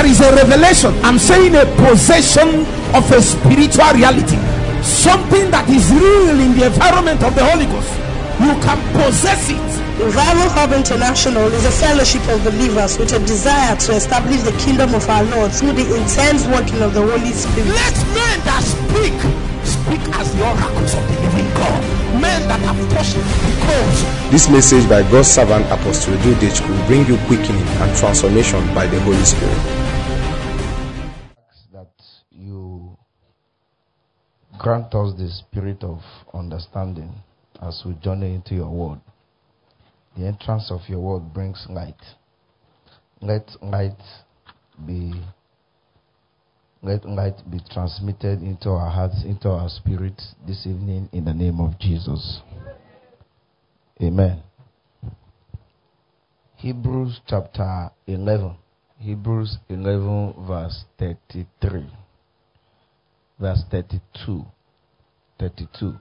there is a revelation. I'm saying a possession of a spiritual reality, something that is real in the environment of the Holy Ghost. You can possess it. Revival Hub International is a fellowship of believers with a desire to establish the kingdom of our Lord through the intense working of the Holy Spirit. Let men that speak as the oracles of the living God. Men that have touched the codes. This message by God's servant Apostle Dudich will bring you quickening and transformation by the Holy Spirit. That you grant us the spirit of understanding as we journey into your word. The entrance of your word brings light. Let light be transmitted into our hearts, into our spirits this evening in the name of Jesus. Amen. Hebrews chapter 11. Hebrews 11 verse 33. Verse 32. 32.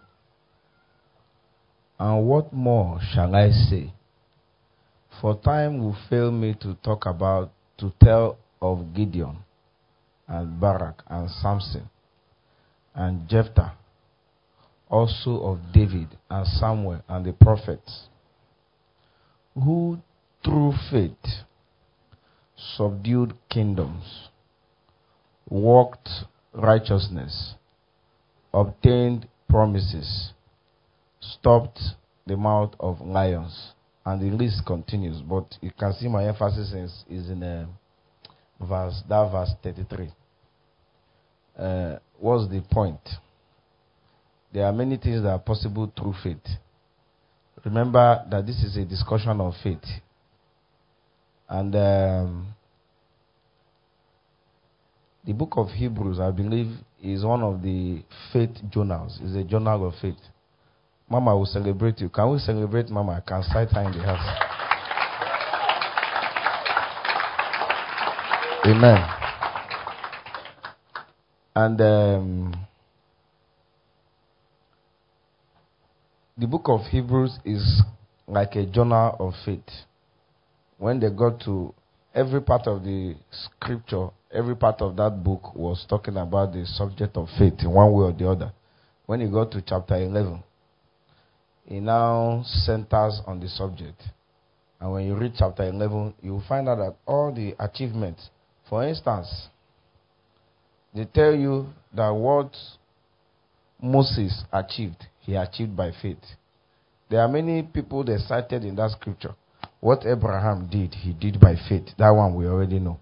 And what more shall I say? For time will fail me to tell of Gideon and Barak and Samson and Jephthah, also of David and Samuel and the prophets, who through faith subdued kingdoms, worked righteousness, obtained promises, stopped the mouth of lions. And the list continues, but you can see my emphasis is in verse 33. What's the point? There are many things that are possible through faith. Remember that this is a discussion of faith. And the book of Hebrews, I believe, is one of the faith journals. It's a journal of faith. Mama will celebrate you. Can we celebrate Mama? I can sight her in the house. Amen. And the book of Hebrews is like a journal of faith. When they got to every part of the scripture, every part of that book was talking about the subject of faith in one way or the other. When you got to chapter 11, it now centers on the subject. And when you read chapter 11, you will find out that all the achievements, for instance, they tell you that what Moses achieved, he achieved by faith. There are many people that cited in that scripture. What Abraham did, he did by faith. That one we already know.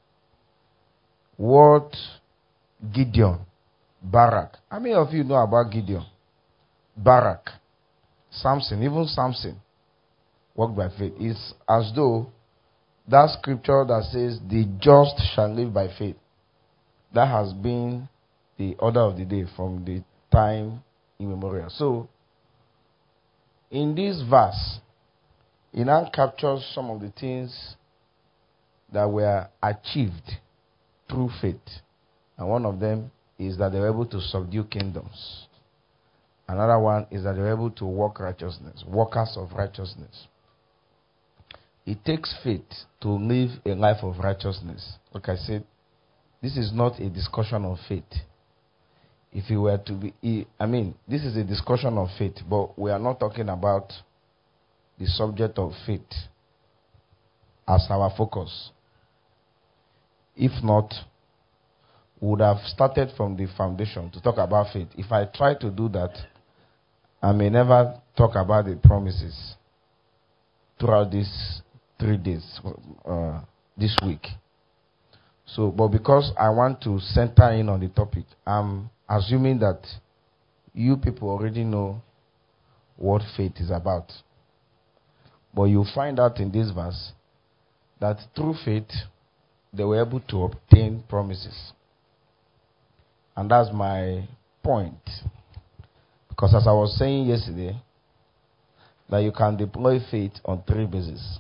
What Gideon, Barak. How many of you know about Gideon? Barak. Samson, even Samson walked by faith. It's as though that scripture that says the just shall live by faith, that has been the order of the day from the time immemorial. So, in this verse, it now captures some of the things that were achieved through faith. And one of them is that they were able to subdue kingdoms. Another one is that they're able to work righteousness, workers of righteousness. It takes faith to live a life of righteousness. Like I said, this is not a discussion of faith. If it were to be, this is a discussion of faith, but we are not talking about the subject of faith as our focus. If not, we would have started from the foundation to talk about faith. If I try to do that, I may never talk about the promises throughout these 3 days, this week. So, but because I want to center in on the topic, I'm assuming that you people already know what faith is about. But you find out in this verse that through faith, they were able to obtain promises. And that's my point. Because as I was saying yesterday, that you can deploy faith on 3 bases.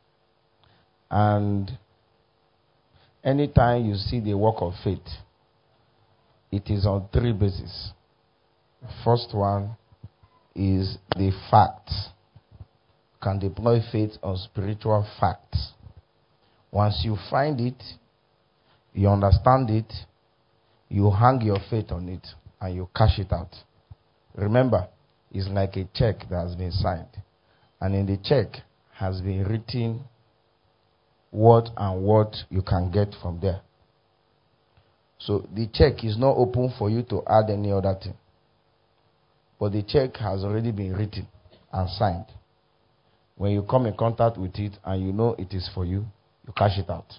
And anytime you see the work of faith, it is on 3 bases. The first one is the facts. You can deploy faith on spiritual facts. Once you find it, You understand it, you hang your faith on it, and you cash it out. Remember, it's like a check that has been signed. And in the check has been written what you can get from there. So the check is not open for you to add any other thing. But the check has already been written and signed. When you come in contact with it and you know it is for you, you cash it out.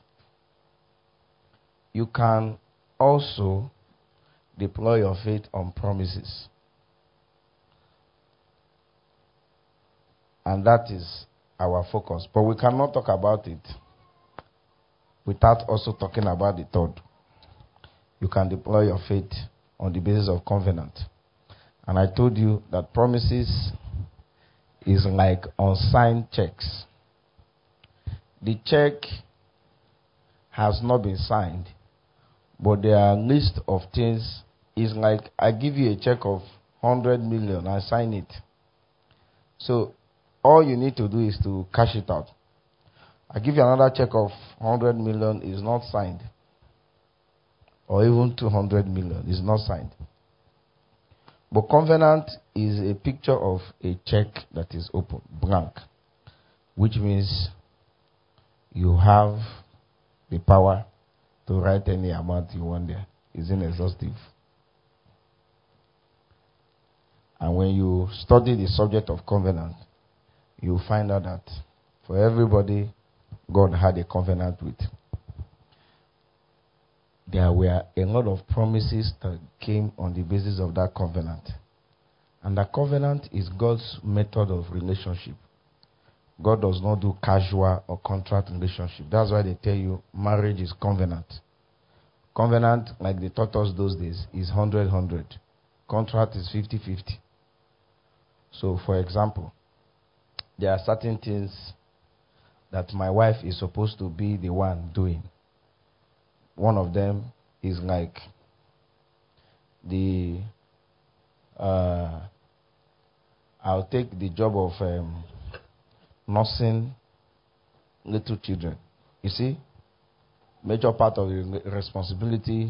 You can also deploy your faith on promises. And that is our focus. But we cannot talk about it without also talking about the third. You can deploy your faith on the basis of covenant. And I told you that promises is like unsigned checks. The check has not been signed, but there are a list of things. It's like I give you a check of 100 million, I sign it. So all you need to do is to cash it out. I give you another check of 100 million, is not signed. Or even 200 million is not signed. But covenant is a picture of a check that is open, blank, which means you have the power to write any amount you want there. It's inexhaustive. And when you study the subject of covenant, you find out that for everybody God had a covenant with, there were a lot of promises that came on the basis of that covenant. And that covenant is God's method of relationship. God does not do casual or contract relationship. That's why they tell you marriage is covenant. Covenant, like they taught us those days, is 100-100. Contract is 50-50. So, for example, there are certain things that my wife is supposed to be the one doing. One of them is like I'll take the job of nursing little children. You see, major part of the responsibility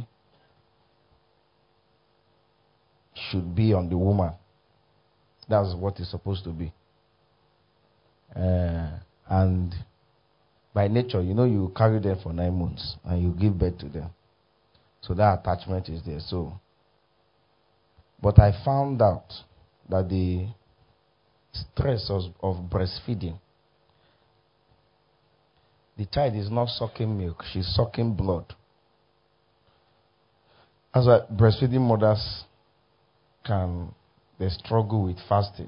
should be on the woman. That's what it's supposed to be. And by nature, you carry them for 9 months and you give birth to them. So that attachment is there. But I found out that the stress of breastfeeding, the child is not sucking milk, she's sucking blood. That's why breastfeeding mothers they struggle with fasting.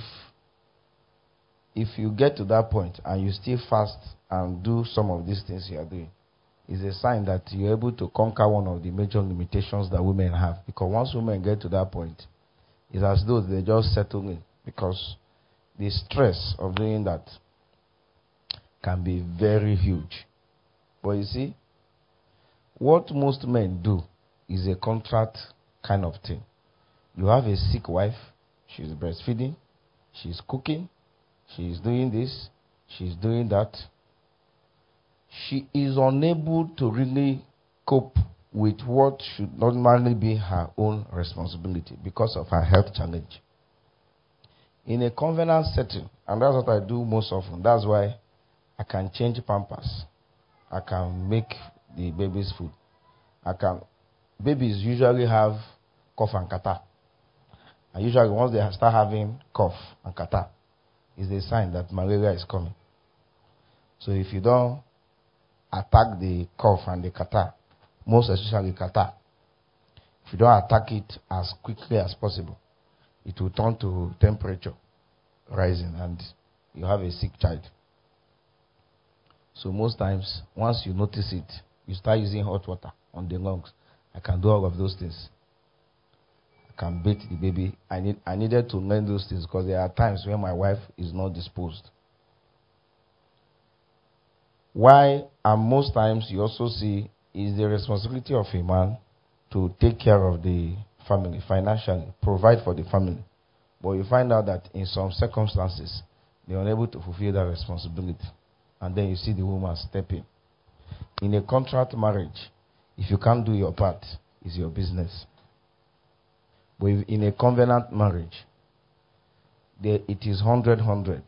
If you get to that point and you still fast and do some of these things you are doing, it's a sign that you're able to conquer one of the major limitations that women have. Because once women get to that point, it's as though they just settle in. Because the stress of doing that can be very huge. But you see, what most men do is a contract kind of thing. You have a sick wife, she's breastfeeding, she's cooking, she's doing this, she's doing that. She is unable to really cope with what should normally be her own responsibility because of her health challenge. In a covenant setting, and that's what I do most often, that's why I can change pampers. I can make the baby's food. Babies usually have cough and catarrh. And usually once they start having cough and catarrh, it's a sign that malaria is coming. So if you don't attack the cough and the catarrh, most especially catarrh, if you don't attack it as quickly as possible, it will turn to temperature rising and you have a sick child. So most times, once you notice it, you start using hot water on the lungs. I can do all of those things. I can bathe the baby. I needed to learn those things because there are times when my wife is not disposed. Why, and most times you also see, is the responsibility of a man to take care of the family financially, provide for the family. But you find out that in some circumstances, they are unable to fulfill that responsibility. And then you see the woman step in. In a contract marriage, If you can't do your part, it's your business. But if in a covenant marriage, it is 100-100.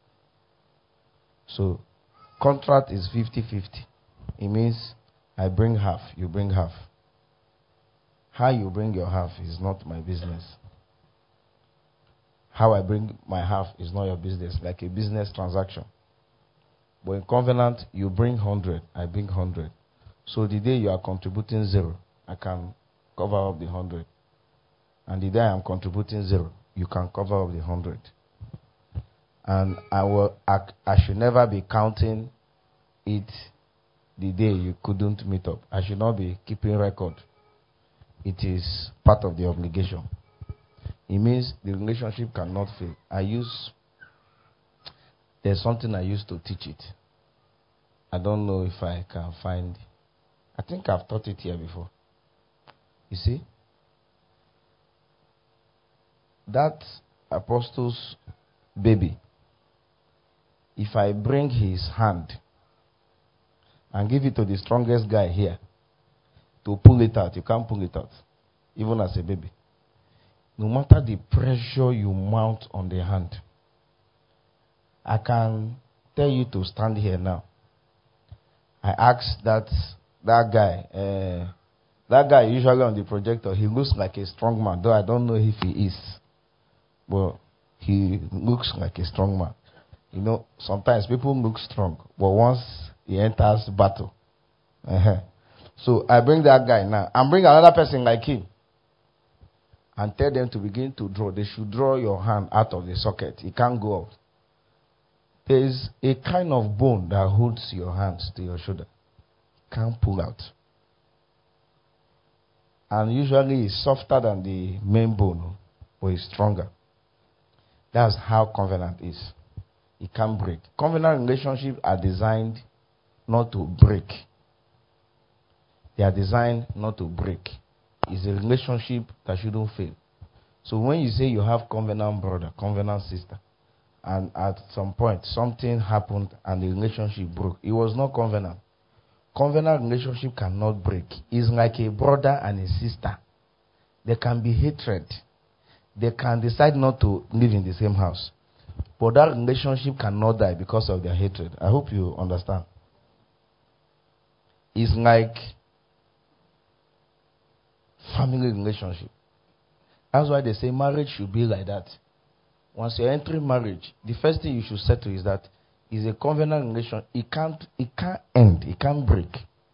So, contract is 50-50. It means I bring half, you bring half. How you bring your half is not my business. How I bring my half is not your business, like a business transaction. But in covenant, you bring 100, I bring 100. So the day you are contributing 0, I can cover up the 100. And the day I am contributing 0, you can cover up the 100. And I should never be counting it the day you couldn't meet up. I should not be keeping record. It is part of the obligation. It means the relationship cannot fail. There's something I used to teach it. I don't know if I can find. I think I've taught it here before. You see? That apostle's baby, if I bring his hand and give it to the strongest guy here to pull it out, you can't pull it out, even as a baby. No matter the pressure you mount on the hand, I can tell you to stand here now. I asked that guy usually on the projector, he looks like a strong man, though I don't know if he is. But he looks like a strong man. You know, sometimes people look strong, but once he enters battle. So I bring that guy now. And bring another person like him. And tell them to begin to draw. They should draw your hand out of the socket. It can't go out. There is a kind of bone that holds your hands to your shoulder. Can't pull out. And usually it's softer than the main bone, but it's stronger. That's how covenant is. It can't break. Covenant relationships are designed not to break. They are designed not to break. It's a relationship that shouldn't fail. So when you say you have covenant brother, covenant sister, and at some point something happened and the relationship broke, it was not covenant. Covenant relationship cannot break. It's like a brother and a sister. There can be hatred. They can decide not to live in the same house. But that relationship cannot die because of their hatred. I hope you understand. It's like family relationship. That's why they say marriage should be like that. Once you're entering marriage, the first thing you should settle is that it's a covenant relation. It can't end. It can't break.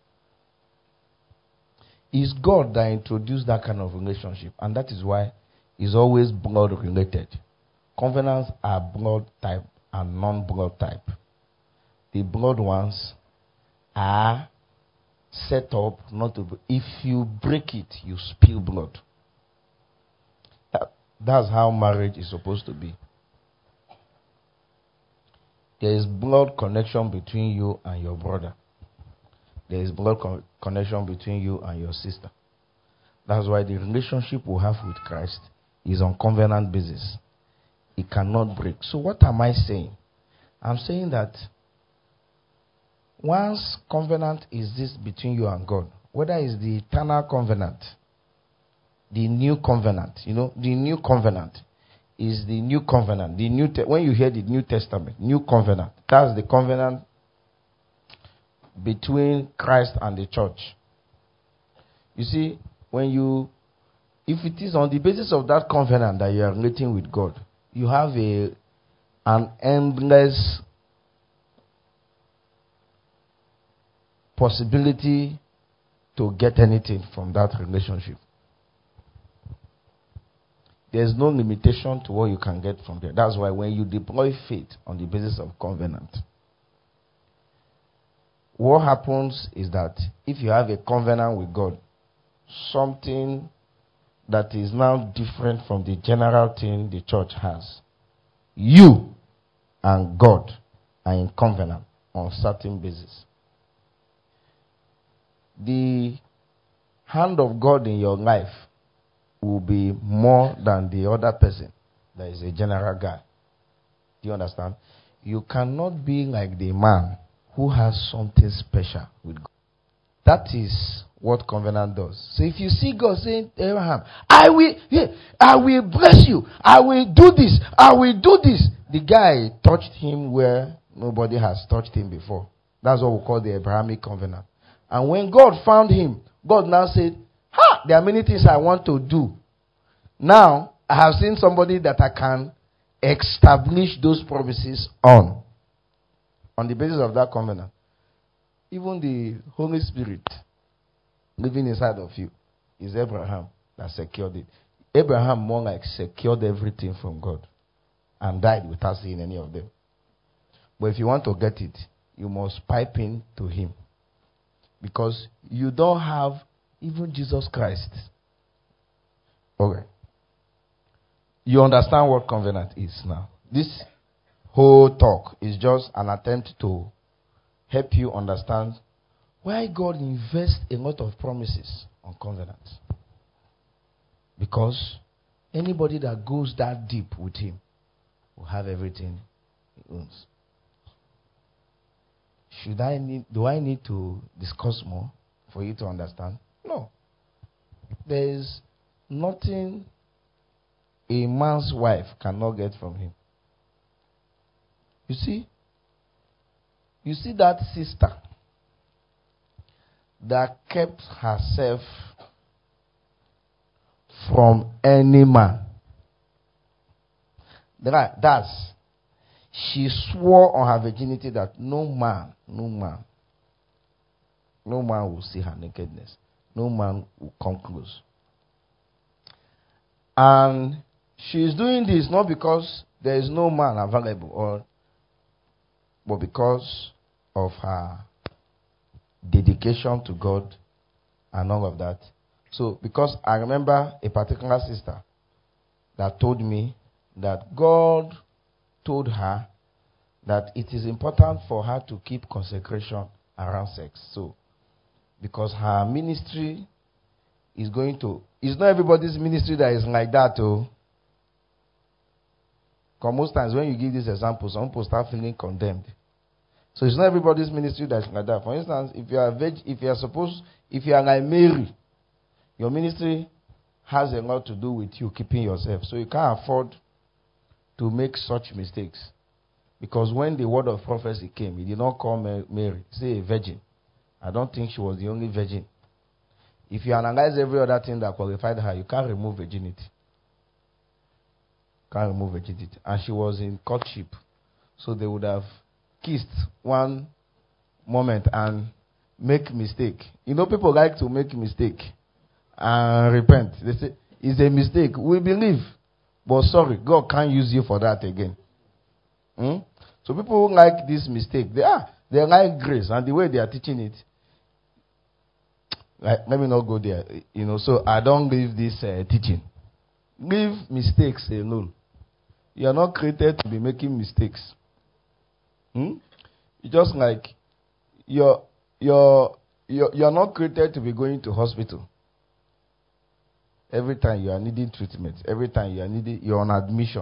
It's God that introduced that kind of relationship. And that is why it's always blood related. Covenants are blood type and non-blood type. The blood ones are set up not to. If you break it, you spill blood. That's how marriage is supposed to be. There is blood connection between you and your brother. There is blood connection between you and your sister. That's why the relationship we have with Christ is on covenant basis. It cannot break. So what am I saying? I'm saying that once covenant is this between you and God, whether it's the eternal covenant, the new covenant, the new covenant is the new covenant. When you hear the New Testament, new covenant, that's the covenant between Christ and the church. You see, if it is on the basis of that covenant that you are relating with God, you have an endless possibility to get anything from that relationship. There's no limitation to what you can get from there. That's why when you deploy faith on the basis of covenant, what happens is that if you have a covenant with God, something that is now different from the general thing the church has, you and God are in covenant on certain basis. The hand of God in your life will be more than the other person that is a general guy. Do you understand? You cannot be like the man who has something special with God. That is what covenant does. So if you see God saying to Abraham, I will bless you, I will do this, I will do this. The guy touched him where nobody has touched him before. That's what we call the Abrahamic covenant. And when God found him, God now said, there are many things I want to do. Now, I have seen somebody that I can establish those promises on the basis of that covenant. Even the Holy Spirit living inside of you is Abraham that secured it. Abraham more like secured everything from God and died without seeing any of them. But if you want to get it, you must pipe in to him. Because you don't have even Jesus Christ. Okay. You understand what covenant is now. This whole talk is just an attempt to help you understand why God invests a lot of promises on covenants. Because anybody that goes that deep with him will have everything he owns. Do I need to discuss more for you to understand? No. There is nothing a man's wife cannot get from him. You see that sister that kept herself from any man. She swore on her virginity that no man will see her nakedness. No man will come close. And she is doing this not because there is no man available, but because of her dedication to God and all of that. So, because I remember a particular sister that told me that God told her that it is important for her to keep consecration around sex. So, because her ministry is it's not everybody's ministry that is like that, oh. Because most times when you give this example, some people start feeling condemned. So it's not everybody's ministry that's like that. For instance, if you are like Mary, your ministry has a lot to do with you keeping yourself. So you can't afford to make such mistakes. Because when the word of prophecy came, he did not call Mary, say a virgin. I don't think she was the only virgin. If you analyze every other thing that qualified her, you can't remove virginity. And she was in courtship. So they would have kissed one moment and make mistake. You know, people like to make mistake and repent. They say, it's a mistake. We believe. But sorry, God can't use you for that again. So people who like this mistake, they like grace and the way they are teaching it. Let me not go there. So I don't leave this teaching. Leave mistakes alone. You are not created to be making mistakes. It's just like you're not created to be going to hospital every time you are needing treatment. Every time you're on admission.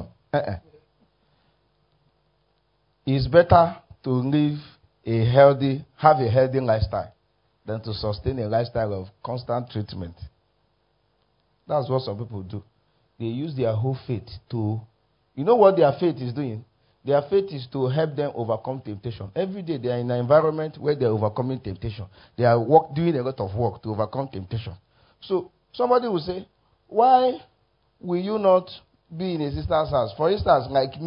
It's better to have a healthy lifestyle than to sustain a lifestyle of constant treatment. That's what some people do. They use their whole faith to... You know what their faith is doing? Their faith is to help them overcome temptation. Every day they are in an environment where they are overcoming temptation. They are doing a lot of work to overcome temptation. So somebody will say, why will you not be in a sister's house? For instance, like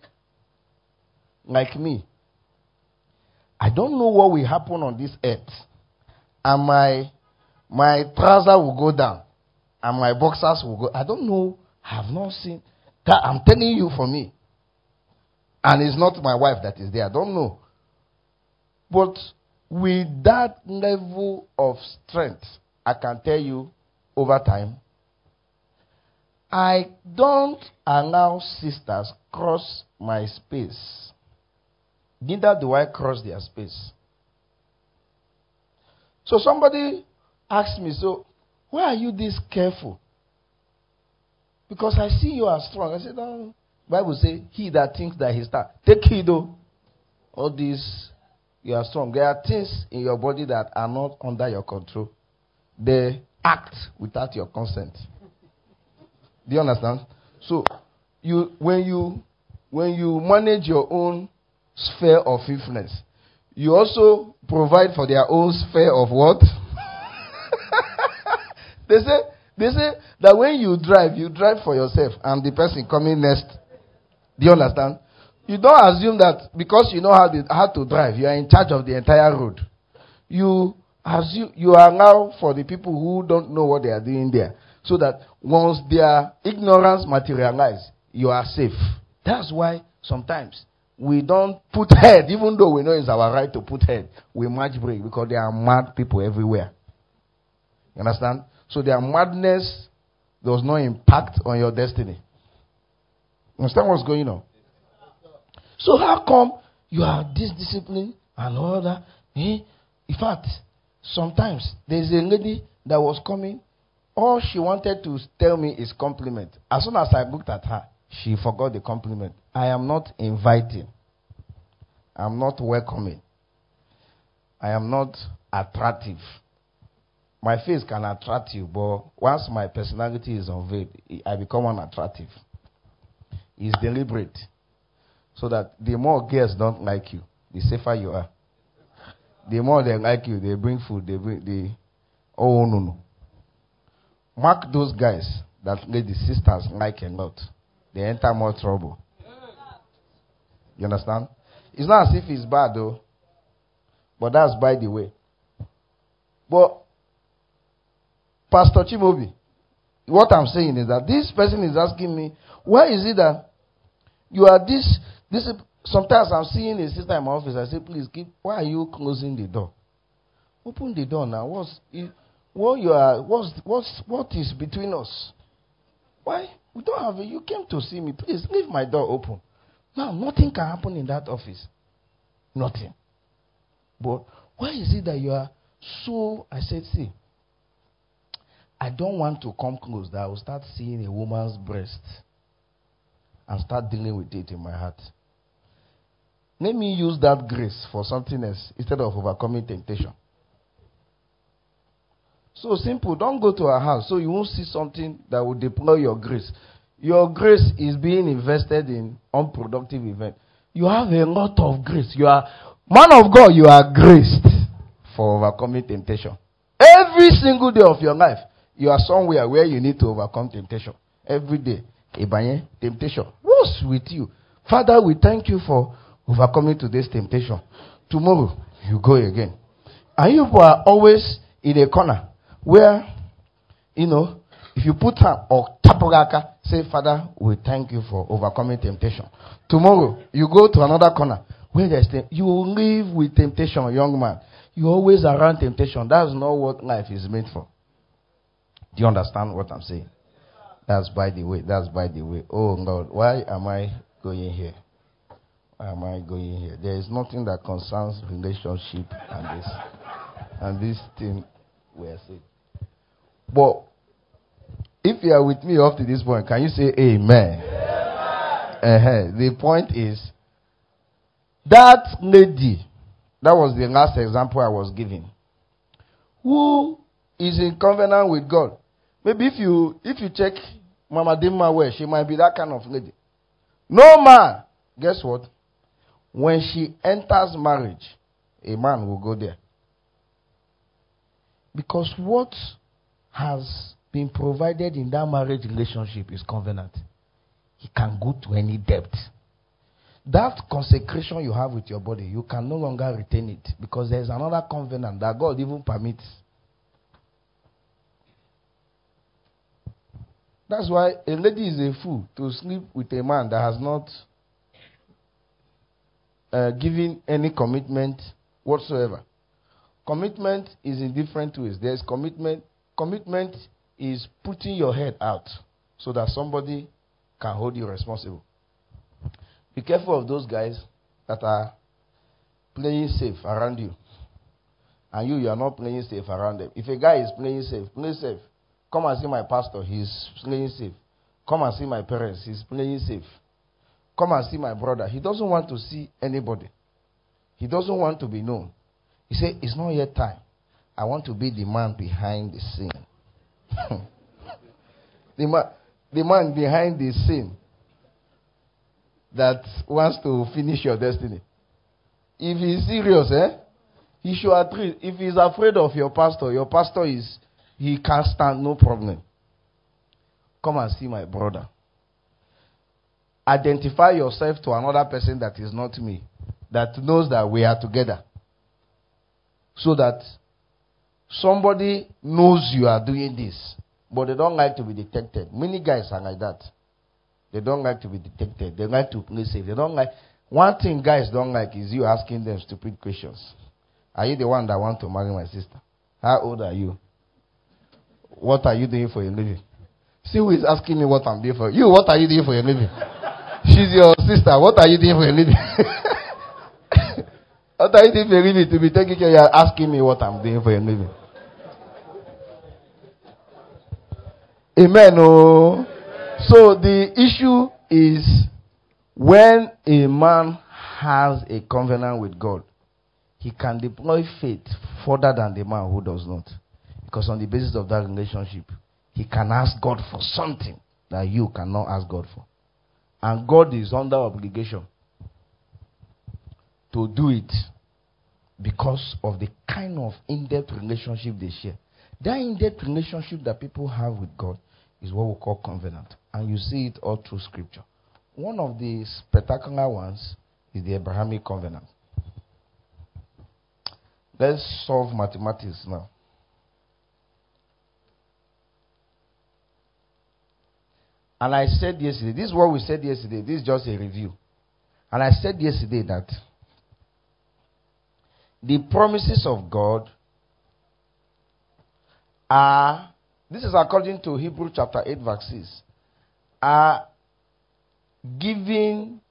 me. I don't know what will happen on this earth. And my trouser will go down. And my boxers will go. I don't know. I have not seen. That I'm telling you for me. And it's not my wife that is there. I don't know. But with that level of strength, I can tell you over time, I don't allow sisters cross my space. Neither do I cross their space. So somebody asked me, so why are you this careful? Because I see you are strong. I said, no. Bible says, he that thinks that he's strong. Take heed though. All these, you are strong. There are things in your body that are not under your control. they act without your consent. Do you understand? So, when you manage your own sphere of influence, you also provide for their own sphere of what? They say that when you drive for yourself and the person coming next. Do you understand? You don't assume that because you know how to drive, you are in charge of the entire road. You are now for the people who don't know what they are doing there. So that once their ignorance materializes, you are safe. That's why sometimes we don't put head, even though we know it's our right to put head. We match break because there are mad people everywhere. You understand? So their madness does not impact on your destiny. You understand what's going on? So how come you are this discipline and all that? In fact, sometimes there's a lady that was coming. All she wanted to tell me is compliment. As soon as I looked at her, she forgot the compliment. I am not inviting. I'm not welcoming. I am not attractive. My face can attract you, but once my personality is unveiled, I become unattractive. It's deliberate. So that the more girls don't like you, the safer you are. The more they like you, they bring food, oh no. Mark those guys that ladies, sisters like a lot. They enter more trouble. You understand? It's not as if it's bad though. But that's by the way. But Pastor Chibobi, what I'm saying is that this person is asking me, why is it that you are this sometimes I'm seeing a sister in my office, I say, please why are you closing the door? Open the door now. What is between us? Why? We don't have you came to see me. Please leave my door open. Now nothing can happen in that office. Nothing. But why is it that you are so, I said, see, I don't want to come close that I will start seeing a woman's breast and start dealing with it in my heart. Let me use that grace for something else instead of overcoming temptation. So simple. Don't go to her house so you won't see something that will deploy your grace. Your grace is being invested in unproductive event. You have a lot of grace. You are man of God. You are graced for overcoming temptation. Every single day of your life, you are somewhere where you need to overcome temptation. Every day, temptation. What's with you? Father, we thank you for overcoming today's temptation. Tomorrow, you go again. And you are always in a corner where, if you put her or tapogaka, say, Father, we thank you for overcoming temptation. Tomorrow, you go to another corner where there's you live with temptation, young man. You're always around temptation. That's not what life is meant for. Do you understand what I'm saying? That's by the way. Oh Lord, why am I going here? Why am I going here? There is nothing that concerns relationship and this thing we are saying. But if you are with me up to this point, can you say amen? The point is that lady, that was the last example I was giving, who is in covenant with God. Maybe if you check Mama Dimma where she might be that kind of lady. No man, guess what? When she enters marriage, a man will go there. Because what has been provided in that marriage relationship is covenant. He can go to any depth. That consecration you have with your body, you can no longer retain it because there is another covenant that God even permits. That's why a lady is a fool to sleep with a man that has not given any commitment whatsoever. Commitment is in different ways. There's commitment. Commitment is putting your head out so that somebody can hold you responsible. Be careful of those guys that are playing safe around you. And you are not playing safe around them. If a guy is playing safe, play safe. Come and see my pastor, he's playing safe. Come and see my parents, he's playing safe. Come and see my brother. He doesn't want to see anybody. He doesn't want to be known. He said, it's not yet time. I want to be the man behind the scene. the man behind the scene that wants to finish your destiny. If he's serious, he should at least, if he's afraid of your pastor he can't stand, no problem. Come and see my brother. Identify yourself to another person that is not me, that knows that we are together. So that somebody knows you are doing this, but they don't like to be detected. Many guys are like that. They don't like to be detected. They like to play safe. They don't like. One thing guys don't like is you asking them stupid questions. Are you the one that want to marry my sister? How old are you? What are you doing for a living? See who is asking me what I'm doing for. You, what are you doing for a living? She's your sister. What are you doing for a living? What are you doing for a living? To be taking care, you are asking me what I'm doing for a living. Amen. Oh. So the issue is when a man has a covenant with God, he can deploy faith further than the man who does not. Because on the basis of that relationship, he can ask God for something that you cannot ask God for. And God is under obligation to do it because of the kind of in-depth relationship they share. That in-depth relationship that people have with God is what we call covenant. And you see it all through Scripture. One of the spectacular ones is the Abrahamic covenant. Let's solve mathematics now. And I said yesterday, this is what we said yesterday, this is just a review. And I said yesterday that the promises of God are, this is according to Hebrews chapter 8 verse 6, are giving,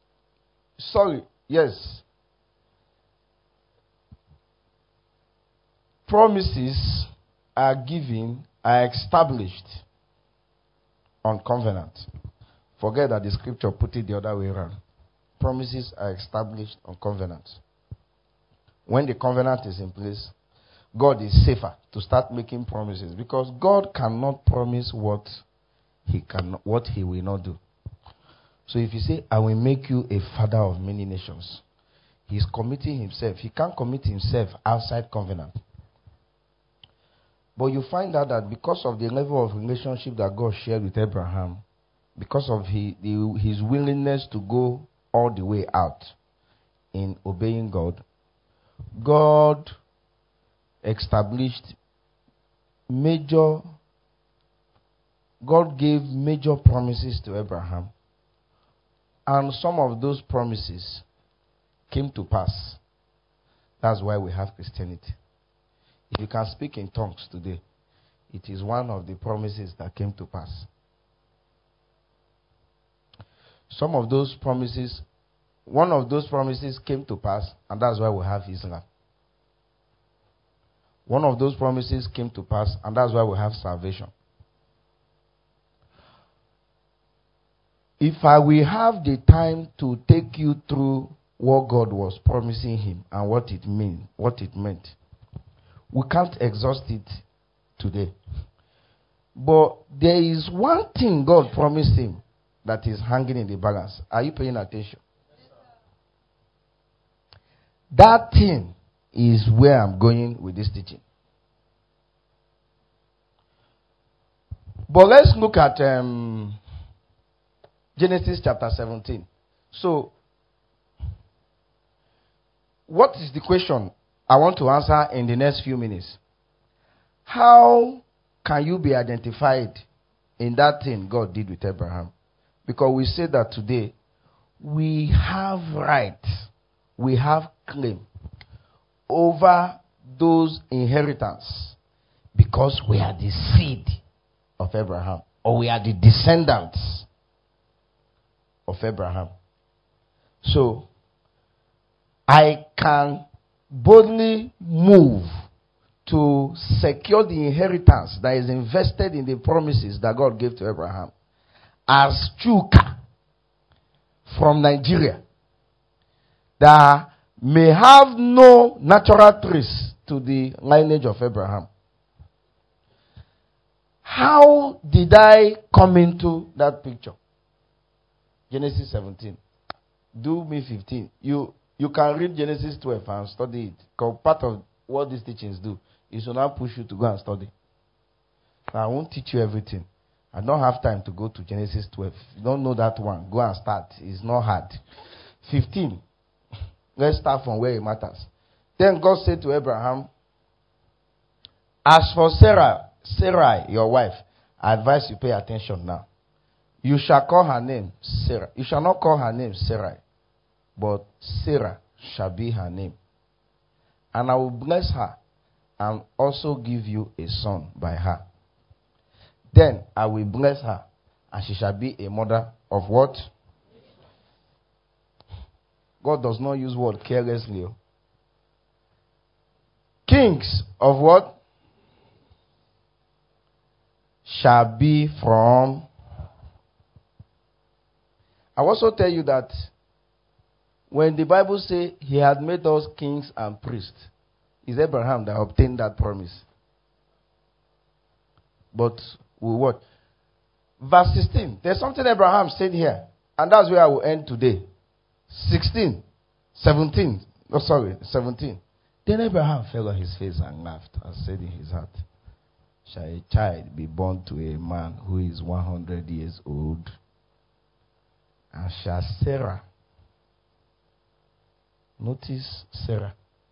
promises are given, are established on covenant. Forget that the scripture put it the other way around. Promises are established on covenant. When the covenant is in place, God is safer to start making promises because God cannot promise what he will not do. So if you say, I will make you a father of many nations, he's committing himself. He can't commit himself outside covenant. But you find out that because of the level of relationship that God shared with Abraham, because of his willingness to go all the way out in obeying God, God God gave major promises to Abraham. And some of those promises came to pass. That's why we have Christianity. If you can speak in tongues today, it is one of the promises that came to pass. Some of those promises, one of those promises came to pass, and that's why we have Islam. One of those promises came to pass, and that's why we have salvation. If I will have the time to take you through what God was promising him and what it meant, we can't exhaust it today. But there is one thing God promised him that is hanging in the balance. Are you paying attention? That thing is where I'm going with this teaching. But let's look at Genesis chapter 17. So, what is the question I want to answer in the next few minutes? How can you be identified in that thing God did with Abraham? Because we say that today we have right, we have claim over those inheritance because we are the seed of Abraham, or we are the descendants of Abraham. So I can boldly move to secure the inheritance that is invested in the promises that God gave to Abraham as Chuka from Nigeria that may have no natural trace to the lineage of Abraham. How did I come into that picture? Genesis 17. Do me 15. You can read Genesis 12 and study it. Because part of what these teachings do is to now push you to go and study. Now, I won't teach you everything. I don't have time to go to Genesis 12. If you don't know that one, go and start. It's not hard. 15. Let's start from where it matters. Then God said to Abraham, as for Sarai, your wife, I advise you pay attention now. You shall call her name Sarah. You shall not call her name Sarai, but Sarah shall be her name. And I will bless her and also give you a son by her. Then I will bless her, and she shall be a mother of what? God does not use word carelessly. Kings of what? Shall be from. I also tell you that when the Bible says he had made us kings and priests, it's Abraham that obtained that promise. But we what? Verse 16. There's something Abraham said here. And that's where I will end today. 17. Then Abraham fell on his face and laughed and said in his heart, shall a child be born to a man who is 100 years old? And shall Sarah, notice Sarah,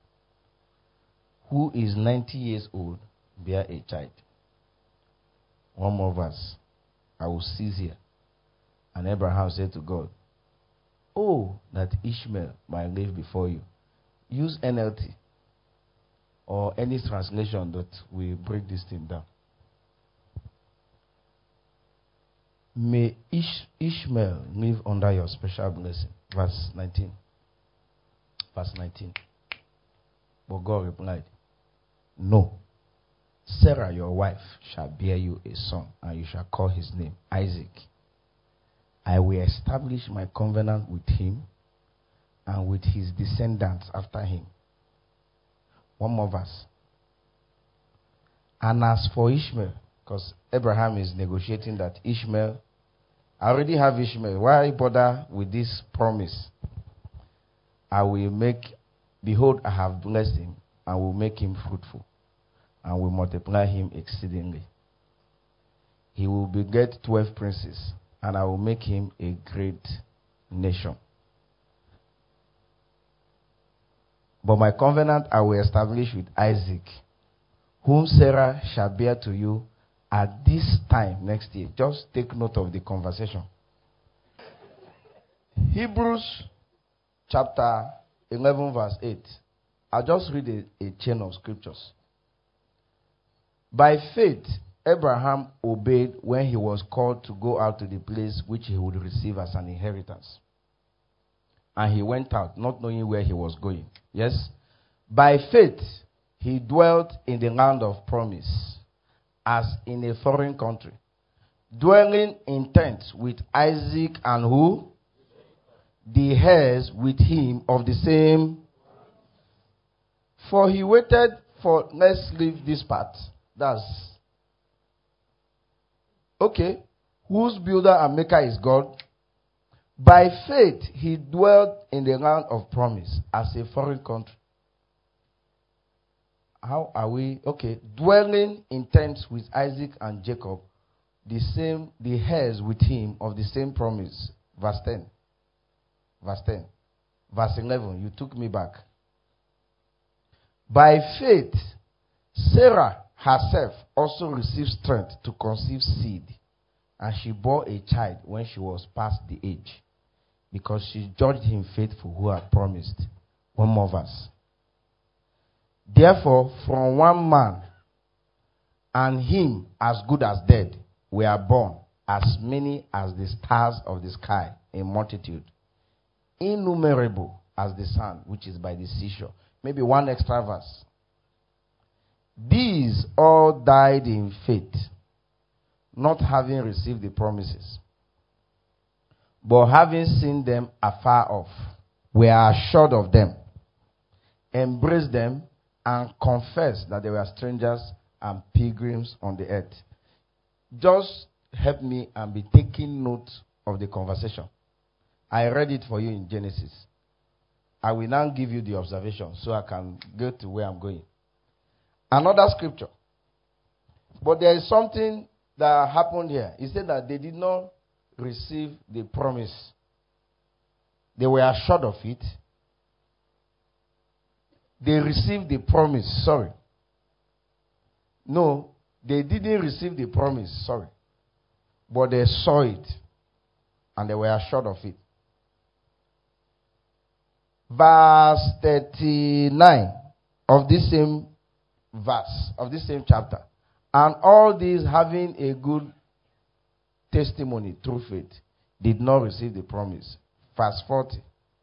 who is 90 years old, bear a child? One more verse. I will cease here. And Abraham said to God, oh, that Ishmael might live before you. Use NLT or any translation that will break this thing down. May Ishmael live under your special blessing. Verse 19. Verse 19. But God replied, no. Sarah, your wife, shall bear you a son, and you shall call his name Isaac. I will establish my covenant with him and with his descendants after him. One more verse. And as for Ishmael, because Abraham is negotiating that Ishmael, I already have Ishmael. Why bother with this promise? I will make, behold, I have blessed him, and will make him fruitful, and will multiply him exceedingly. He will beget 12 princes, and I will make him a great nation. But my covenant I will establish with Isaac, whom Sarah shall bear to you at this time next year. Just take note of the conversation. Hebrews chapter 11 verse 8. I'll just read a chain of scriptures. By faith, Abraham obeyed when he was called to go out to the place which he would receive as an inheritance. And he went out, not knowing where he was going. Yes? By faith, he dwelt in the land of promise, as in a foreign country, dwelling in tents with Isaac and who? The heirs with him of the same. For he waited for, let's leave this part. That's okay. Whose builder and maker is God? By faith, he dwelt in the land of promise as a foreign country. How are we? Okay. Dwelling in tents with Isaac and Jacob, the heirs with him of the same promise. Verse 10. Verse 10. Verse 11. You took me back. By faith, Sarah herself also received strength to conceive seed, and she bore a child when she was past the age, because she judged him faithful who had promised. One more verse. Therefore, from one man, and him as good as dead, were born as many as the stars of the sky in multitude, innumerable as the sand which is by the seashore. Maybe one extra verse. These all died in faith, not having received the promises, but having seen them afar off, were assured of them, embraced them, and confess that they were strangers and pilgrims on the earth. Just help me and be taking note of the conversation. I read it for you in Genesis. I will now give you the observation so I can go to where I'm going. Another scripture. But there is something that happened here. He said that they did not receive the promise. They were assured of it. They received the promise. Sorry. No, they didn't receive the promise. Sorry. But they saw it. And they were assured of it. Verse 39 of this same verse, of this same chapter. And all these, having a good testimony through faith, did not receive the promise. Verse 40.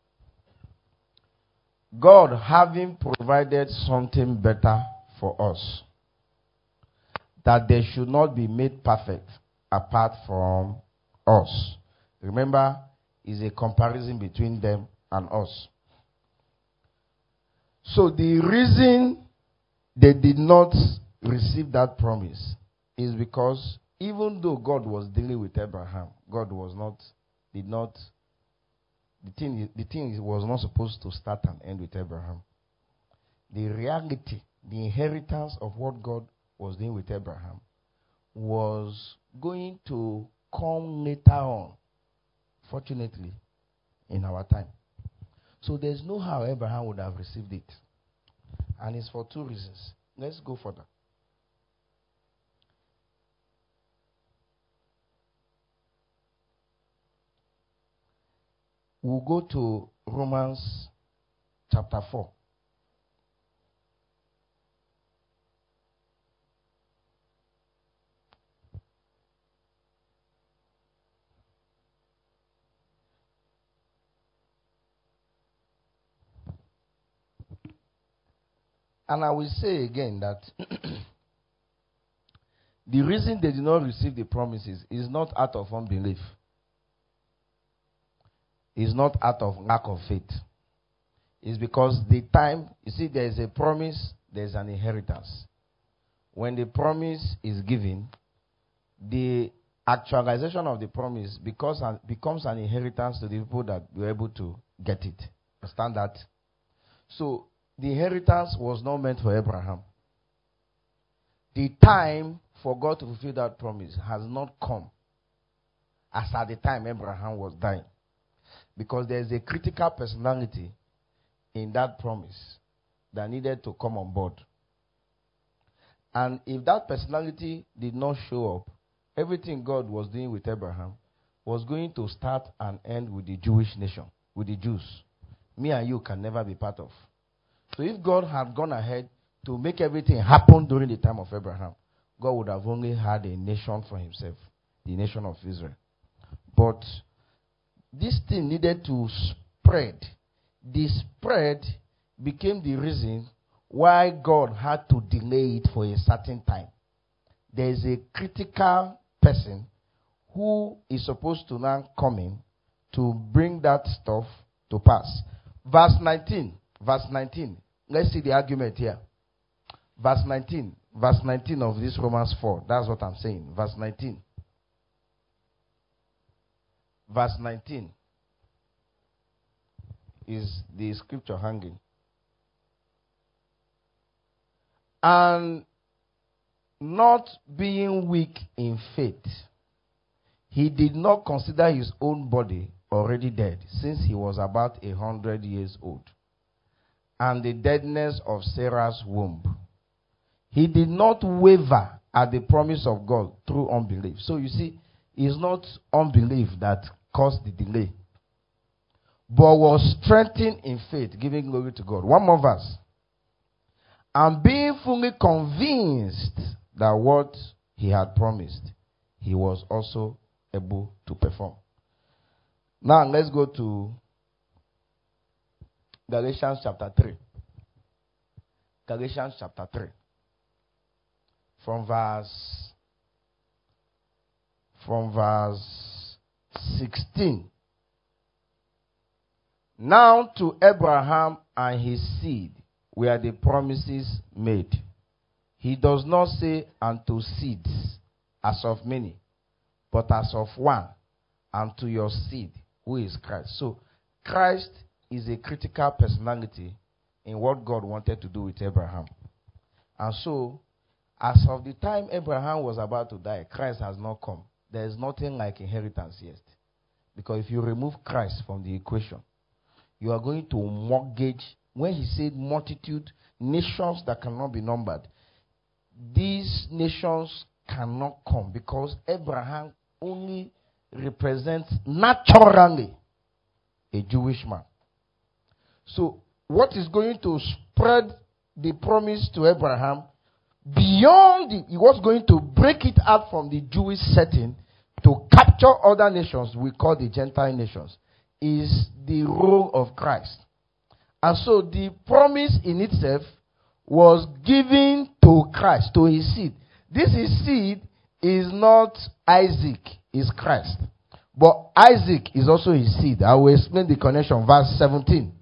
God having provided something better for us, that they should not be made perfect apart from us. Remember, it's a comparison between them and us. So the reason they did not receive that promise is because even though God was dealing with Abraham, God the thing was not supposed to start and end with Abraham. The reality, the inheritance of what God was doing with Abraham was going to come later on, fortunately, in our time. So there's no how Abraham would have received it. And it's for two reasons. Let's go further. We'll go to Romans chapter 4. And I will say again that the reason they did not receive the promises is not out of unbelief. It's not out of lack of faith. It's because the time, you see, there is a promise, there is an inheritance. When the promise is given, the actualization of the promise becomes an inheritance to the people that were able to get it. Understand that? So, the inheritance was not meant for Abraham. The time for God to fulfill that promise has not come as at the time Abraham was dying. Because there is a critical personality in that promise that needed to come on board. And if that personality did not show up, everything God was doing with Abraham was going to start and end with the Jewish nation, with the Jews. Me and you can never be part of. So if God had gone ahead to make everything happen during the time of Abraham, God would have only had a nation for himself, the nation of Israel. But this thing needed to spread. The spread became the reason why God had to delay it for a certain time. There is a critical person who is supposed to now come in to bring that stuff to pass. Verse 19. Let's see the argument here. Verse 19 of this Romans 4. That's what I'm saying. Verse 19. Verse 19 is the scripture hanging. And not being weak in faith, he did not consider his own body already dead, since he was about 100 years old, and the deadness of Sarah's womb. He did not waver at the promise of God through unbelief. So you see, it's not unbelief that caused the delay, but was strengthened in faith, giving glory to God. One more verse. And being fully convinced that what he had promised, he was also able to perform. Now let's go to Galatians chapter 3. Galatians chapter 3. From verse 16. Now to Abraham and his seed were the promises made. He does not say unto seeds as of many, but as of one, and to your seed, who is Christ. So, Christ is a critical personality in what God wanted to do with Abraham. And so, as of the time Abraham was about to die, Christ has not come. There is nothing like inheritance yet. Because if you remove Christ from the equation, you are going to mortgage. When he said multitude, nations that cannot be numbered, these nations cannot come because Abraham only represents naturally a Jewish man. So, what is going to spread the promise to Abraham beyond he was going to break it out from the Jewish setting to capture other nations we call the Gentile nations, is the role of Christ. And so the promise in itself was given to Christ, to his seed. This seed is not Isaac, is Christ. But Isaac is also his seed. I will explain the connection. Verse 17.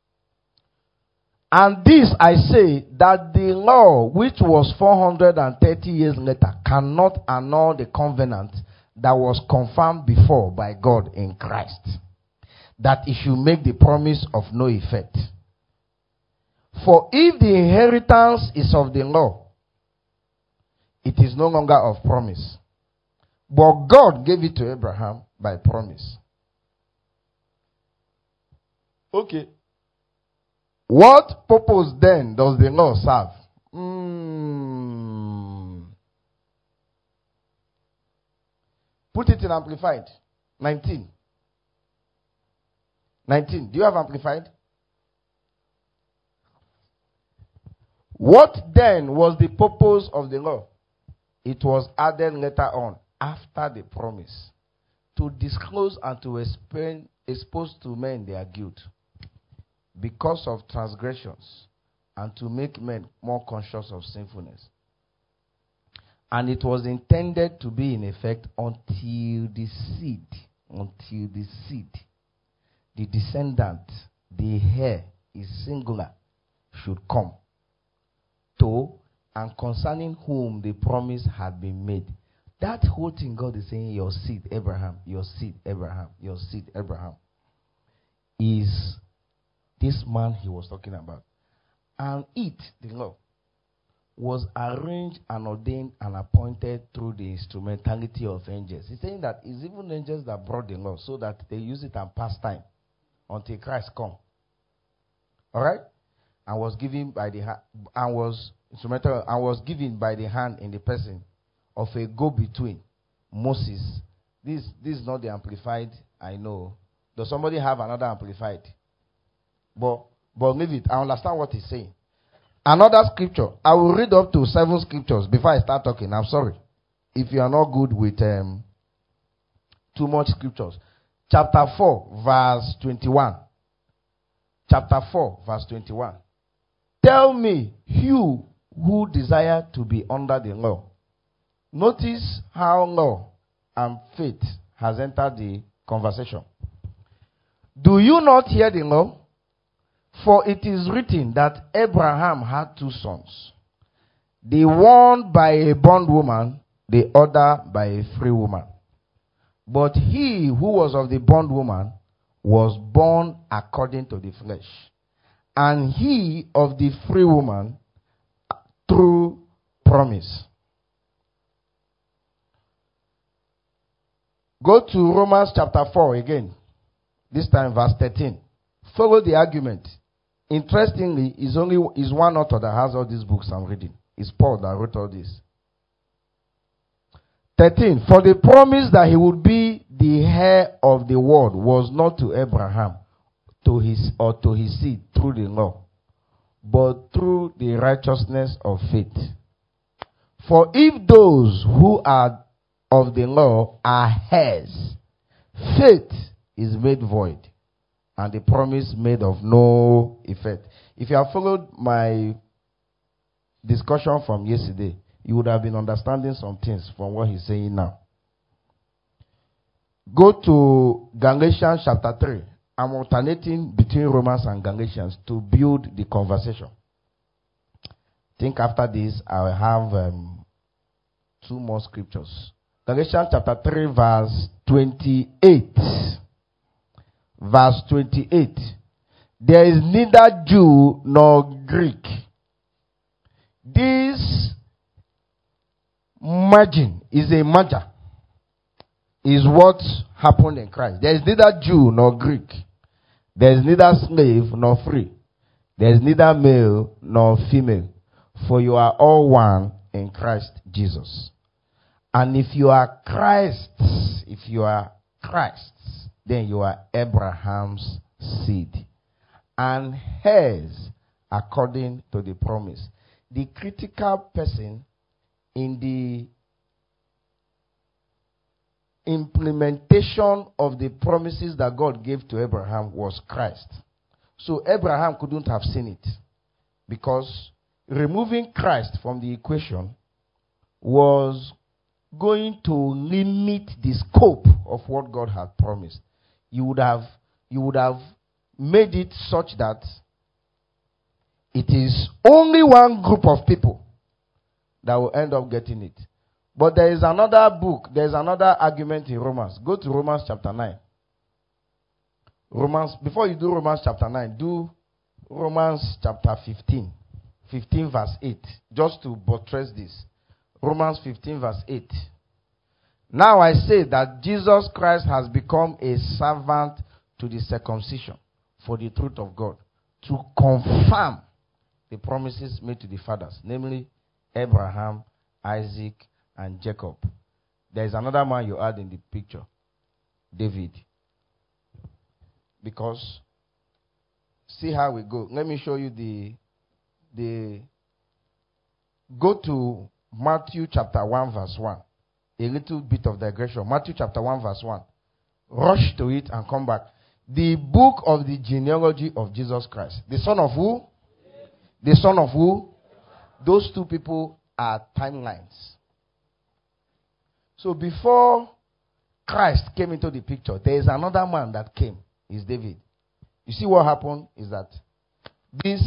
And this I say, that the law, which was 430 years later, cannot annul the covenant that was confirmed before by God in Christ, that it should make the promise of no effect. For if the inheritance is of the law, it is no longer of promise. But God gave it to Abraham by promise. Okay. What purpose then does the law serve? Put it in Amplified. 19. Do you have Amplified? What then was the purpose of the law? It was added later on, after the promise, to disclose and to expose to men their guilt because of transgressions, and to make men more conscious of sinfulness. And it was intended to be in effect until the seed, the descendant, the heir is singular, should come, to and concerning whom the promise had been made. That whole thing God is saying, your seed, Abraham, your seed, Abraham, your seed, Abraham, is this man he was talking about. And it, the law, was arranged and ordained and appointed through the instrumentality of angels. He's saying that it's even angels that brought the law so that they use it and pass time until Christ come. Alright? And was given by the and was instrumental and was given by the hand in the person of a go-between, Moses. This is not the Amplified, I know. Does somebody have another Amplified? But leave it. I understand what he's saying. Another scripture. I will read up to 7 scriptures before I start talking. I'm sorry if you are not good with too much scriptures. Chapter 4, verse 21. Chapter 4, verse 21. Tell me, you who desire to be under the law. Notice how law and faith has entered the conversation. Do you not hear the law? For it is written that Abraham had 2 sons, the one by a bondwoman, the other by a free woman. But he who was of the bondwoman was born according to the flesh, and he of the free woman through promise. Go to Romans chapter 4 again, this time verse 13. Follow the argument. Interestingly, is one author that has all these books I'm reading. It's Paul that wrote all this. 13. For the promise that he would be the heir of the world was not to Abraham, to his seed through the law, but through the righteousness of faith. For if those who are of the law are heirs, faith is made void, and the promise made of no effect. If you have followed my discussion from yesterday, you would have been understanding some things from what he's saying now. Go to Galatians chapter 3. I'm alternating between Romans and Galatians to build the conversation. think after this I will have 2 more scriptures. Galatians chapter 3 verse 28. Verse 28. There is neither Jew nor Greek. This margin is a merger. Is what happened in Christ. There is neither Jew nor Greek. There is neither slave nor free. There is neither male nor female. For you are all one in Christ Jesus. And if you are Christ's, then you are Abraham's seed and heirs according to the promise. The critical person in the implementation of the promises that God gave to Abraham was Christ. So Abraham couldn't have seen it, because removing Christ from the equation was going to limit the scope of what God had promised. You would have made it such that it is only one group of people that will end up getting it. But there is another book, there is another argument in Romans. Go to Romans chapter 9. Before you do Romans chapter 9, do Romans chapter 15. 15 verse 8. Just to buttress this. Romans 15 verse 8. Now I say that Jesus Christ has become a servant to the circumcision for the truth of God, to confirm the promises made to the fathers, namely Abraham, Isaac, and Jacob. There is another man you add in the picture, David. Because, see how we go. Let me show you go to Matthew chapter 1 verse 1. A little bit of digression. Matthew chapter 1 verse 1. Rush to it and come back. The book of the genealogy of Jesus Christ. The son of who? The son of who? Those 2 people are timelines. So before Christ came into the picture, there is another man that came. Is David. You see what happened is that this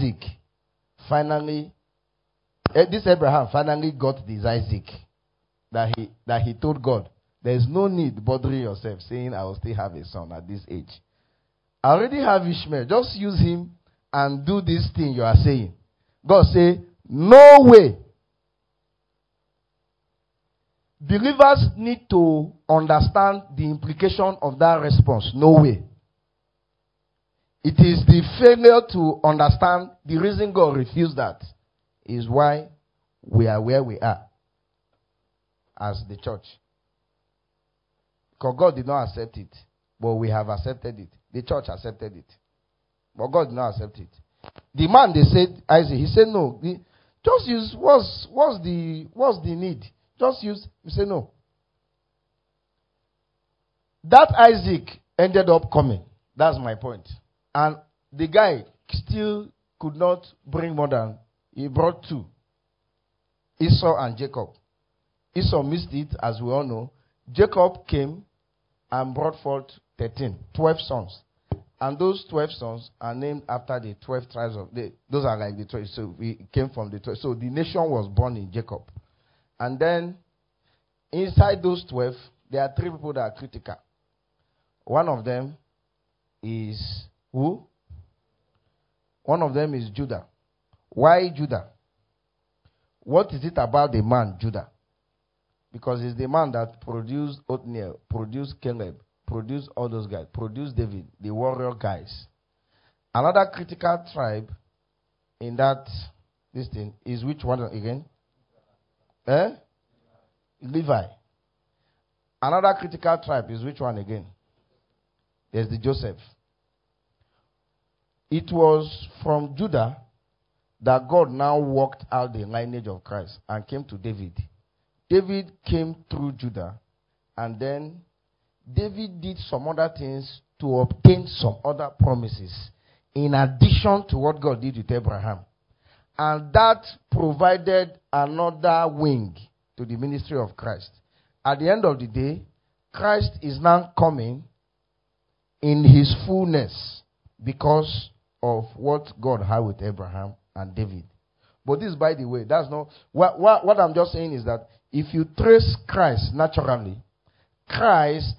Abraham finally got this Isaac that he told God, there is no need bothering yourself saying I will still have a son at this age. I already have Ishmael. Just use him and do this thing you are saying. God say, no way. Believers need to understand the implication of that response. No way. It is the failure to understand the reason God refused that is why we are where we are as the church. Because God did not accept it, but we have accepted it. The church accepted it, but God did not accept it. The man, they said, Isaac, he said no. Just use, what's the need? Just use, you say no. That Isaac ended up coming. That's my point. And the guy still could not bring more than, he brought 2. Esau and Jacob. Esau missed it, as we all know. Jacob came and brought forth 12 sons. And those 12 sons are named after the 12 tribes of, those are like the 12, so we came from the 12. So the nation was born in Jacob. And then, inside those 12, there are 3 people that are critical. One of them is who? One of them is Judah. Why Judah? What is it about the man Judah? Because it's the man that produced Othniel, produced Caleb, produced all those guys, produced David, the warrior guys. Another critical tribe in this thing is which one again? Levi. Another critical tribe is which one again? There's the Joseph. It was from Judah that God now worked out the lineage of Christ and came to David. David came through Judah, and then David did some other things to obtain some other promises in addition to what God did with Abraham. And that provided another wing to the ministry of Christ. At the end of the day, Christ is now coming in his fullness because of what God had with Abraham and David. But this, by the way, that's not what I'm just saying is that if you trace Christ naturally, Christ,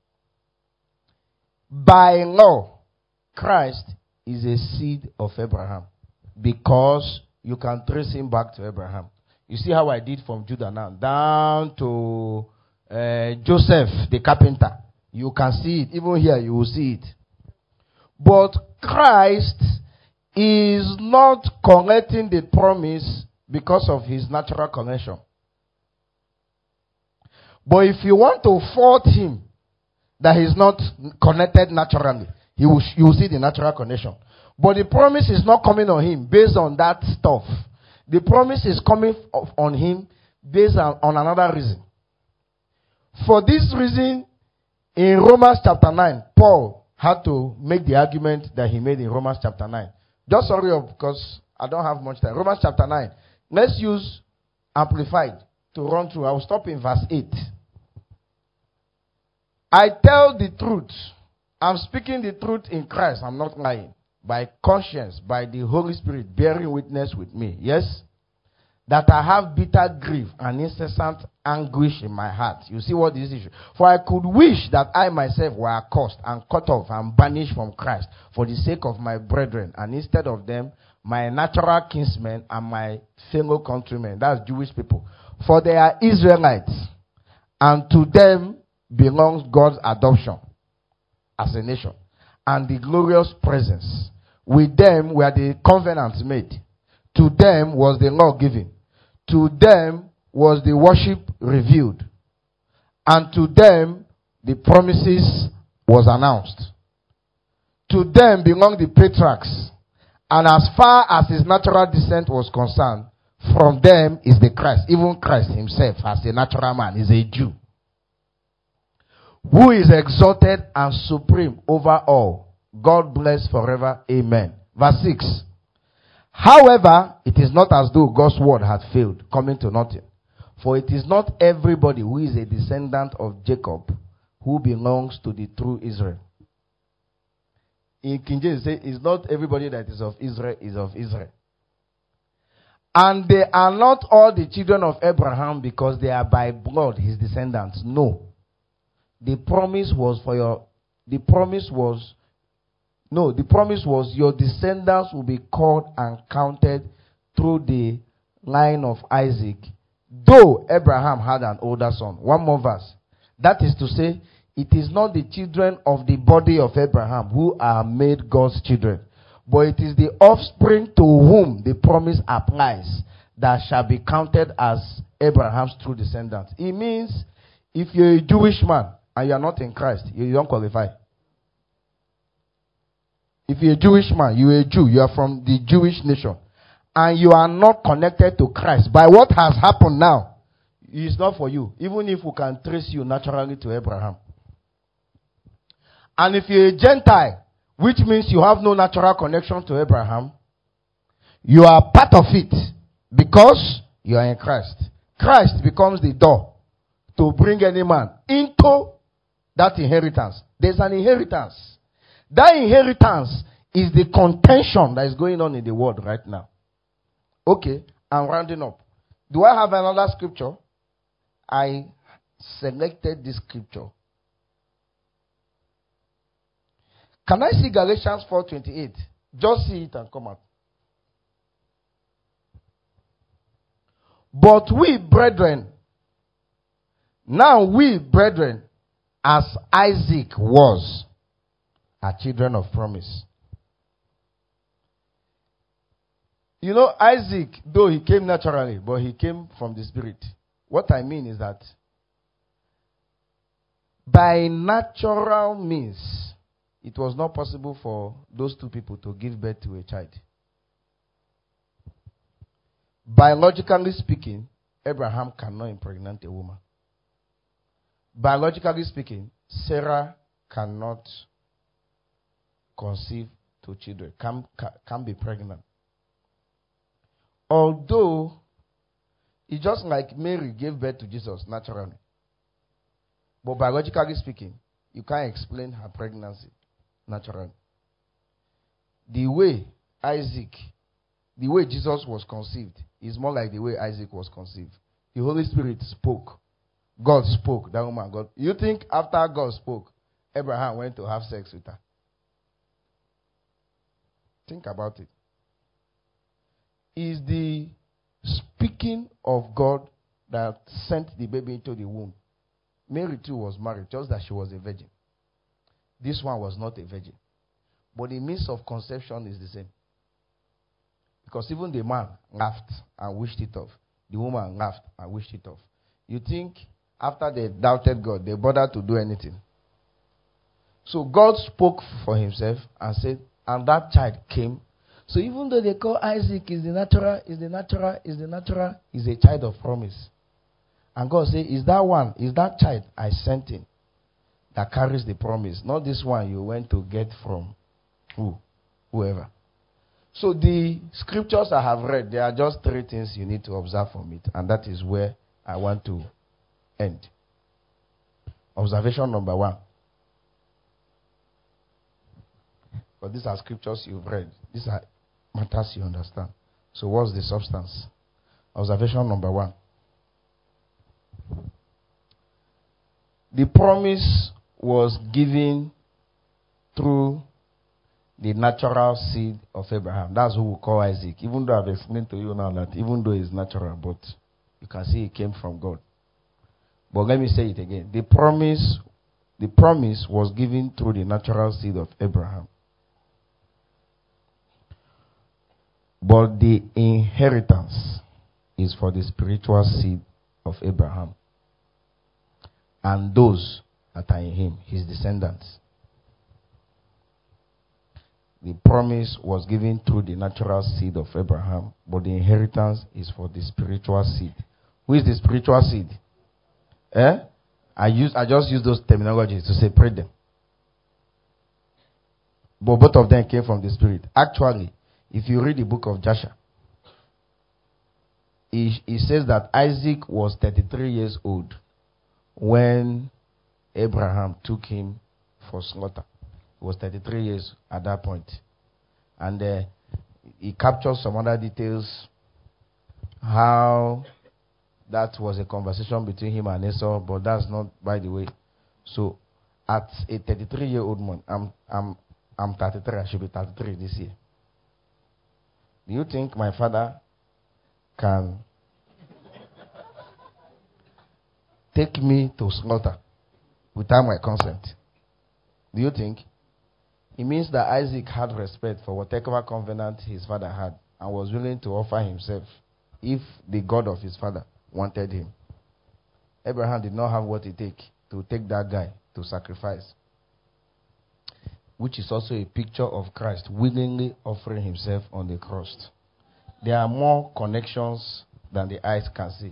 by law, Christ is a seed of Abraham, because you can trace him back to Abraham. You see how I did from Judah now down to Joseph the carpenter. You can see it. Even here you will see it. But Christ is not connecting the promise because of his natural connection. But if you want to fault him that he's not connected naturally, you will see the natural connection. But the promise is not coming on him based on that stuff. The promise is coming on him based on another reason. For this reason, in Romans chapter 9, Paul had to make the argument that he made in Romans chapter 9. Just hurry up because I don't have much time. Romans chapter 9. Let's use Amplified to run through. I will stop in verse 8. I tell the truth. I'm speaking the truth in Christ. I'm not lying. By conscience, by the Holy Spirit bearing witness with me. Yes? That I have bitter grief and incessant anguish in my heart. You see what this is? For I could wish that I myself were accursed and cut off and banished from Christ for the sake of my brethren, and instead of them, my natural kinsmen and my fellow countrymen. That's Jewish people. For they are Israelites, and to them belongs God's adoption as a nation, and the glorious presence. With them were the covenants made. To them was the law given. To them was the worship revealed. And to them the promises was announced. To them belong the patriarchs. And as far as his natural descent was concerned, from them is the Christ. Even Christ himself, as a natural man, is a Jew, who is exalted and supreme over all. God bless forever. Amen. Verse 6. However, it is not as though God's word had failed, coming to nothing. For it is not everybody who is a descendant of Jacob who belongs to the true Israel. In King James, it says, it's not everybody that is of Israel is of Israel. And they are not all the children of Abraham because they are by blood his descendants. No. The promise was your descendants will be called and counted through the line of Isaac, though Abraham had an older son. One more verse. That is to say, it is not the children of the body of Abraham who are made God's children, but it is the offspring to whom the promise applies that shall be counted as Abraham's true descendants. It means if you're a Jewish man and you are not in Christ, you don't qualify. If you're a Jewish man, you're a Jew, you are from the Jewish nation, and you are not connected to Christ, by what has happened now, it's not for you, even if we can trace you naturally to Abraham. And if you're a Gentile, which means you have no natural connection to Abraham, you are part of it because you are in Christ. Christ becomes the door to bring any man into that inheritance. There's an inheritance. That inheritance is the contention that is going on in the world right now. Okay, I'm rounding up. Do I have another scripture? I selected this scripture. Can I see Galatians 4:28? Just see it and come out. But we, brethren, as Isaac was, are children of promise. You know, Isaac, though he came naturally, but he came from the Spirit. What I mean is that by natural means, it was not possible for those two people to give birth to a child. Biologically speaking, Abraham cannot impregnate a woman. Biologically speaking, Sarah cannot conceive two children, can be pregnant. Although, it's just like Mary gave birth to Jesus naturally. But biologically speaking, you can't explain her pregnancy naturally. The way Isaac the way Jesus was conceived is more like the way Isaac was conceived. The Holy Spirit spoke. God spoke. That woman, God. You think after God spoke, Abraham went to have sex with her? Think about it. Is the speaking of God that sent the baby into the womb. Mary too was married, just that she was a virgin. This one was not a virgin. But the means of conception is the same. Because even the man laughed and wished it off. The woman laughed and wished it off. You think after they doubted God, they bothered to do anything? So God spoke for himself and said, and that child came. So even though they call Isaac is the natural, is a child of promise. And God said, is that child I sent in that carries the promise, not this one you went to get from whoever. So the scriptures I have read, there are just 3 things you need to observe from it, and that is where I want to end. Observation number 1. But these are scriptures you've read. These are matters you understand. So what's the substance? Observation number 1. The promise was given through the natural seed of Abraham. That's who we call Isaac. Even though I've explained to you now that even though it's natural, but you can see it came from God. But let me say it again. The promise was given through the natural seed of Abraham. But the inheritance is for the spiritual seed of Abraham and those that are in him, his descendants. The promise was given through the natural seed of Abraham, but the inheritance is for the spiritual seed. Who is the spiritual seed? I just use those terminologies to separate them. But both of them came from the Spirit. Actually, if you read the book of Joshua, it says that Isaac was 33 years old when Abraham took him for slaughter. He was 33 years at that point. And he captures some other details, how that was a conversation between him and Esau, but that's not by the way. So, at a 33-year-old man, I'm 33, I should be 33 this year. Do you think my father can take me to slaughter without my consent? Do you think? It means that Isaac had respect for whatever covenant his father had and was willing to offer himself if the God of his father wanted him. Abraham did not have what it takes to take that guy to sacrifice, which is also a picture of Christ willingly offering himself on the cross. There are more connections than the eyes can see.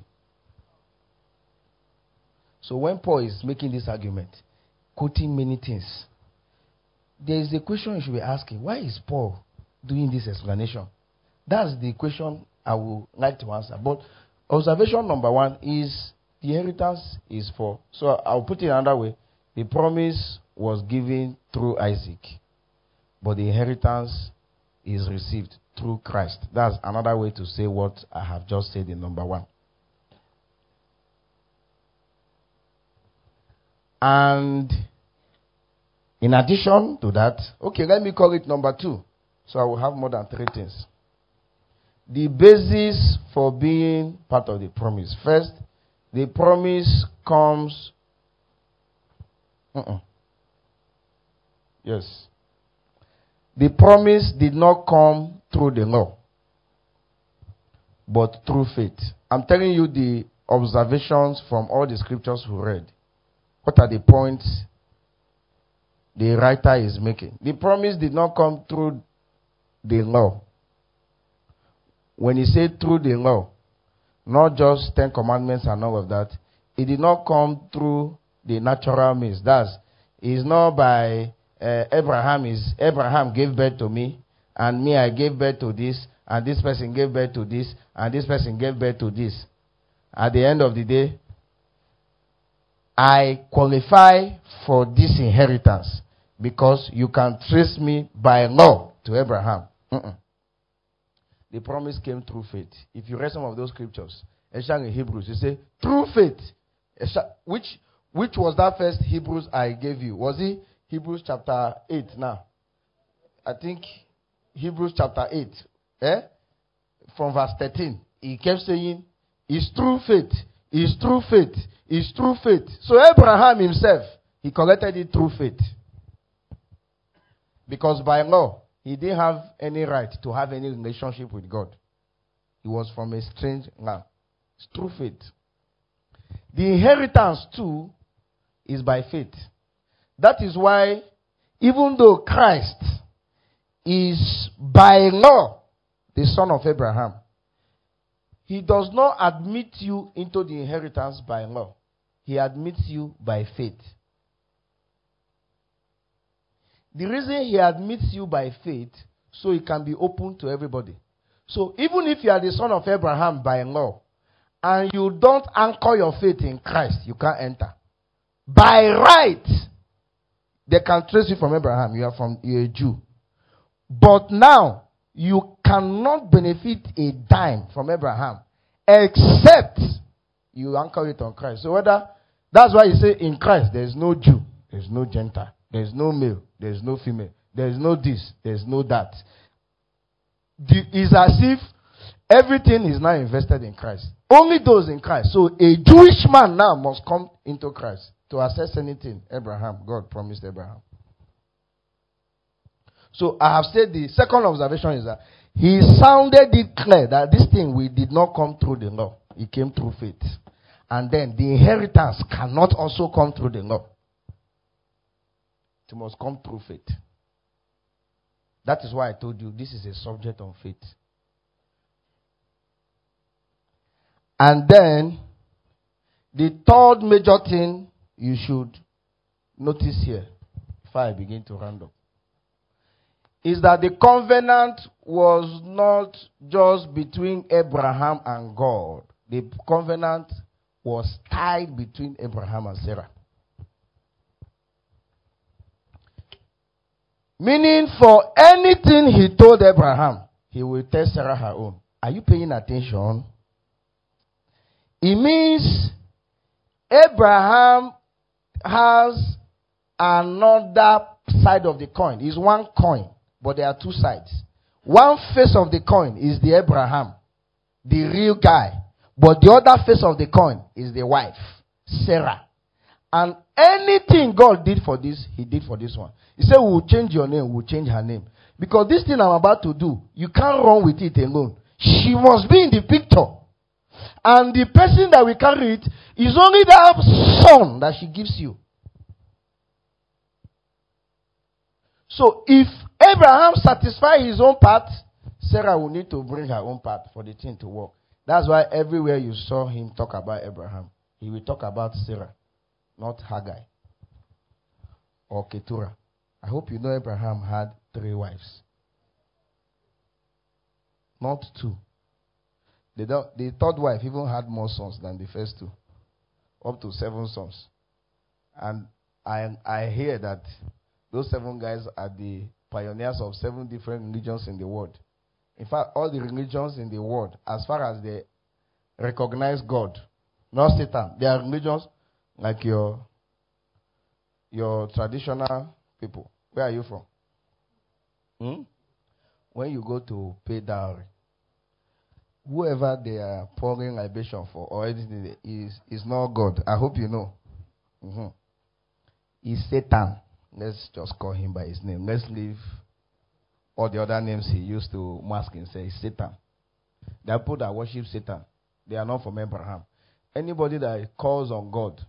So when Paul is making this argument, quoting many things, there is a question you should be asking. Why is Paul doing this explanation? That's the question I would like to answer. But observation number 1 is the inheritance is for. So I'll put it another way. The promise was given through Isaac, but the inheritance is received through Christ. That's another way to say what I have just said in number 1. And in addition to that, okay, let me call it number 2. So I will have more than 3 things. The basis for being part of the promise. First, the promise comes. Yes. The promise did not come through the law, but through faith. I'm telling you the observations from all the scriptures we read. What are the points the writer is making? The promise did not come through the law. When he said through the law, not just 10 commandments and all of that, it did not come through the natural means. It's not by Abraham gave birth to me, and me I gave birth to this, and this person gave birth to this, and this person gave birth to this. At the end of the day, I qualify for this inheritance because you can trace me by law to Abraham. The the promise came through faith. If you read some of those scriptures, especially in Hebrews, you say, through faith. Which was that first Hebrews I gave you? Was it Hebrews chapter 8 now? I think Hebrews chapter 8. From verse 13. He kept saying, it's through faith. It's through faith. It's through faith. So Abraham himself, he collected it through faith. Because by law, he didn't have any right to have any relationship with God. He was from a strange land. It's through faith. The inheritance too is by faith. That is why, even though Christ is by law the son of Abraham, he does not admit you into the inheritance by law. He admits you by faith. The reason he admits you by faith, so it can be open to everybody. So even if you are the son of Abraham by law, and you don't anchor your faith in Christ, you can't enter. By right, they can trace you from Abraham. You're a Jew. But now, you cannot benefit a dime from Abraham, except you anchor it on Christ. So that's why you say in Christ, there is no Jew, there is no Gentile, there is no male, there is no female, there is no this, there is no that. It's as if everything is now invested in Christ. Only those in Christ. So a Jewish man now must come into Christ to assess anything God promised Abraham. So I have said the second observation is that he sounded it clear that this thing we did not come through the law. It came through faith. And then the inheritance cannot also come through the law. It must come through faith. That is why I told you this is a subject on faith. And then, the third major thing you should notice here, before I begin to round up, is that the covenant was not just between Abraham and God. The covenant was tied between Abraham and Sarah. Meaning, for anything he told Abraham, he will tell Sarah her own. Are you paying attention? It means Abraham has another side of the coin. It's one coin, but there are two sides. One face of the coin is the Abraham, the real guy. But the other face of the coin is the wife, Sarah. And anything God did for this, he did for this one. He said, we will change your name, we will change her name. Because this thing I'm about to do, you can't run with it alone. She must be in the picture. And the person that will carry it is only that son that she gives you. So if Abraham satisfies his own part, Sarah will need to bring her own part for the thing to work. That's why everywhere you saw him talk about Abraham, he will talk about Sarah, not Hagar or Keturah. I hope you know Abraham had 3 wives, not 2. The third wife even had more sons than the first 2, up to 7 sons. And I hear that those 7 guys are the pioneers of 7 different religions in the world. In fact, all the religions in the world, as far as they recognize God, not Satan, they are religions like your traditional people. Where are you from? When you go to pay dowry, whoever they are pouring libation for or anything is not God. I hope you know. It's Satan. Let's just call him by his name. Let's leave all the other names he used to mask and say Satan. There are people that worship Satan. They are not from Abraham. Anybody that calls on God,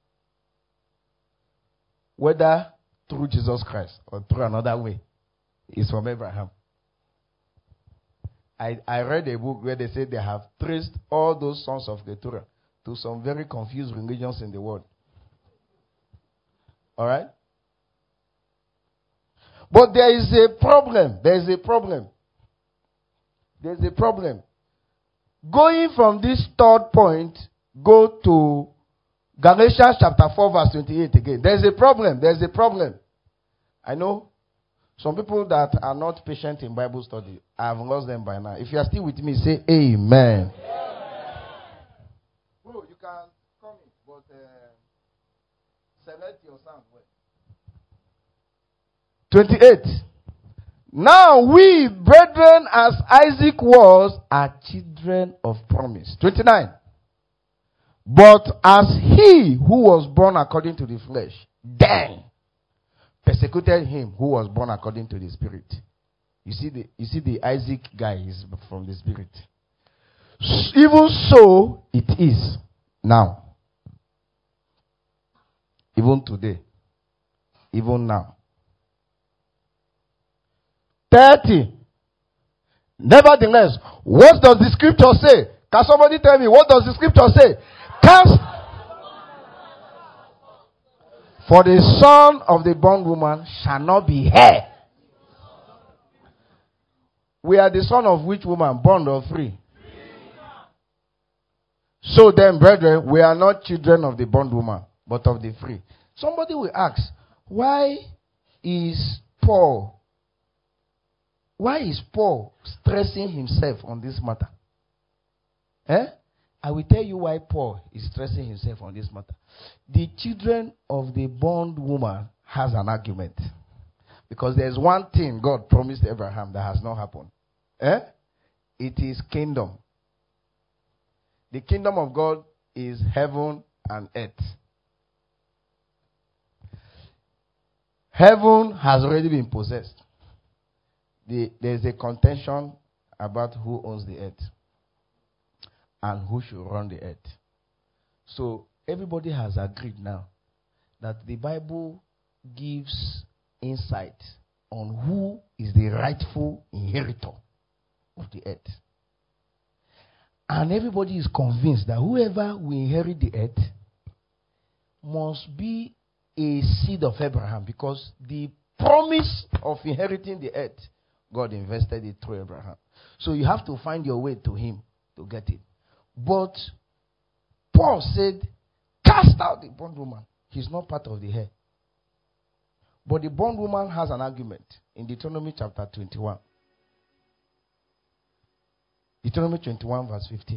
whether through Jesus Christ or through another way, is from Abraham. I read a book where they said they have traced all those sons of Keturah to some very confused religions in the world. All right? But there is a problem. There is a problem. There is a problem. Going from this third point, go to Galatians chapter 4 verse 28 again. There is a problem. There is a problem. I know Some people that are not patient in Bible study, I have lost them by now. If you are still with me, say amen. Bro, you can come in, but select your sound well. 28. Now we, brethren, as Isaac was, are children of promise. 29. But as he who was born according to the flesh, then persecuted him who was born according to the spirit. You see the Isaac guy is from the spirit. Even so it is now. Even today. Even now. 30. Nevertheless, what does the scripture say? Can somebody tell me, what does the scripture say? Cast. For the son of the bondwoman shall not be heir. We are the son of which woman? Bond or free? So then, brethren, we are not children of the bondwoman, but of the free. Somebody will ask, why is Paul stressing himself on this matter? I will tell you why Paul is stressing himself on this matter. The children of the bondwoman has an argument. Because there's one thing God promised Abraham that has not happened. It is kingdom. The kingdom of God is heaven and earth. Heaven has already been possessed. There's a contention about who owns the earth and who should run the earth. So everybody has agreed now that the Bible gives insight on who is the rightful inheritor of the earth. And everybody is convinced that whoever will inherit the earth must be a seed of Abraham, because the promise of inheriting the earth, God invested it through Abraham. So you have to find your way to him to get it. But Paul said, cast out the bondwoman. He's not part of the heir. But the bondwoman has an argument in Deuteronomy chapter 21. Deuteronomy 21 verse 15.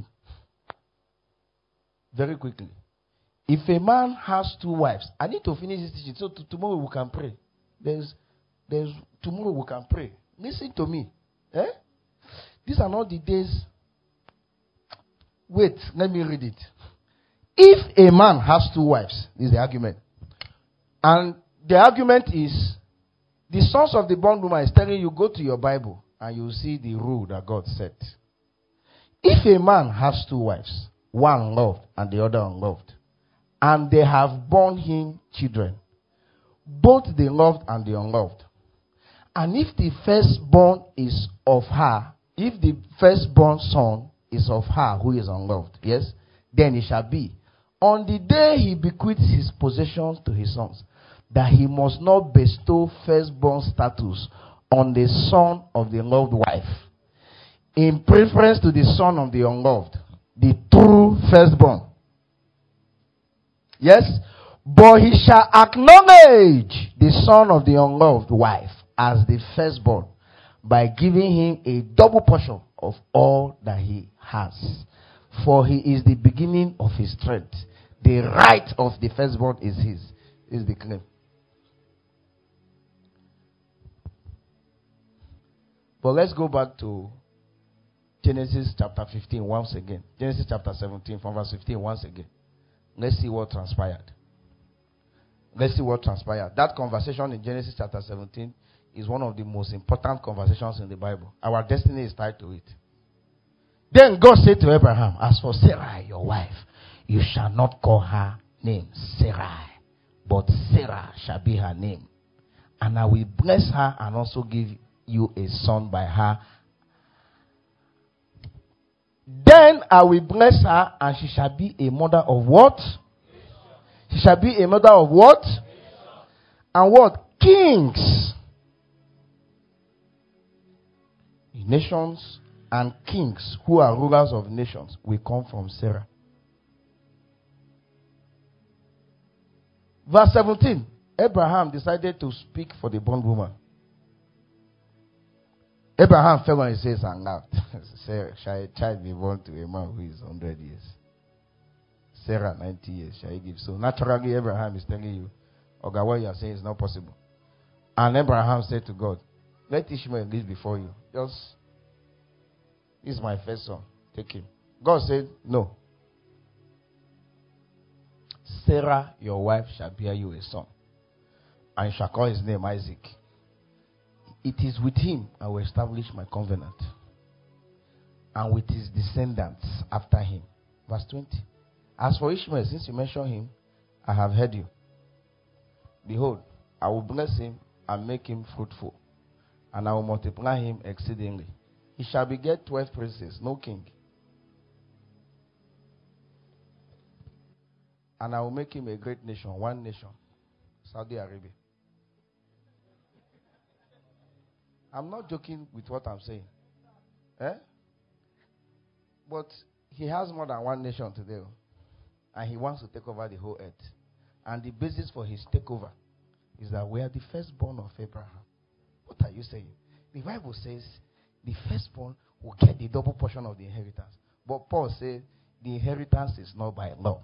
Very quickly. If a man has 2 wives, I need to finish this teaching so tomorrow we can pray. Tomorrow we can pray. Listen to me. These are not the days. Wait, let me read it. If a man has 2 wives, this is the argument. And the argument is, the sons of the bondwoman is telling you, go to your Bible and you'll see the rule that God set. If a man has 2 wives, one loved and the other unloved, and they have borne him children, both the loved and the unloved, and if the firstborn is of her, if the firstborn son is of her who is unloved, yes, then it shall be, on the day he bequeaths his possessions to his sons, that he must not bestow firstborn status on the son of the loved wife, in preference to the son of the unloved, the true firstborn. Yes, but he shall acknowledge the son of the unloved wife as the firstborn by giving him a double portion of all that he has. For he is the beginning of his strength. The right of the firstborn is his. Is the claim. But let's go back to Genesis chapter 15 once again. Genesis chapter 17 from verse 15 once again. Let's see what transpired. Let's see what transpired. That conversation in Genesis chapter 17 is one of the most important conversations in the Bible. Our destiny is tied to it. Then God said to Abraham, as for Sarah, your wife, you shall not call her name Sarai, but Sarah shall be her name. And I will bless her and also give you a son by her. Then I will bless her, and she shall be a mother of what? She shall be a mother of what? And what? Kings. Nations and kings who are rulers of nations will come from Sarah. Verse 17. Abraham decided to speak for the bondwoman. Abraham fell on his face and laughed. Shall a child be born to a man who is 100 years? Sarah, 90 years. Shall he give? So naturally, Abraham is telling you, okay, what you are saying is not possible. And Abraham said to God, let Ishmael live before you. This is my first son. Take him. God said, no. Sarah, your wife, shall bear you a son, and you shall call his name Isaac. It is with him I will establish my covenant, and with his descendants after him. Verse 20. As for Ishmael, since you mentioned him, I have heard you. Behold, I will bless him and make him fruitful, and I will multiply him exceedingly. He shall beget 12 princes, no king. And I will make him a great nation, one nation, Saudi Arabia. I'm not joking with what I'm saying. But he has more than one nation today. And he wants to take over the whole earth. And the basis for his takeover is that we are the firstborn of Abraham. What are you saying? The Bible says the firstborn will get the double portion of the inheritance. But Paul said the inheritance is not by law.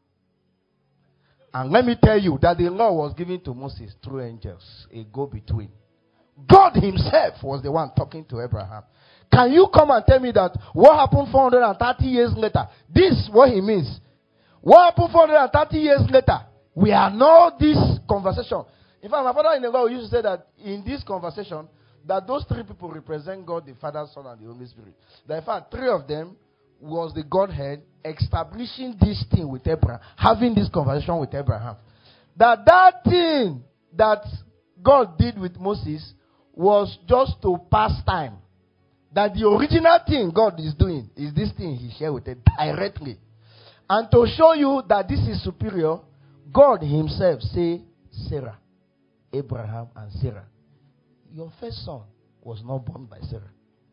And let me tell you that the law was given to Moses through angels, a go-between. God himself was the one talking to Abraham. Can you come and tell me that what happened 430 years later? This is what he means. What happened 430 years later? We are not this conversation. In fact, my father in the law used to say that in this conversation, that those three people represent God, the Father, Son, and the Holy Spirit. That in fact, three of them was the Godhead establishing this thing with Abraham, having this conversation with Abraham. That thing that God did with Moses was just to pass time. That the original thing God is doing is this thing he shared with it directly. And to show you that this is superior, God himself say, Sarah, Abraham and Sarah, your first son was not born by Sarah.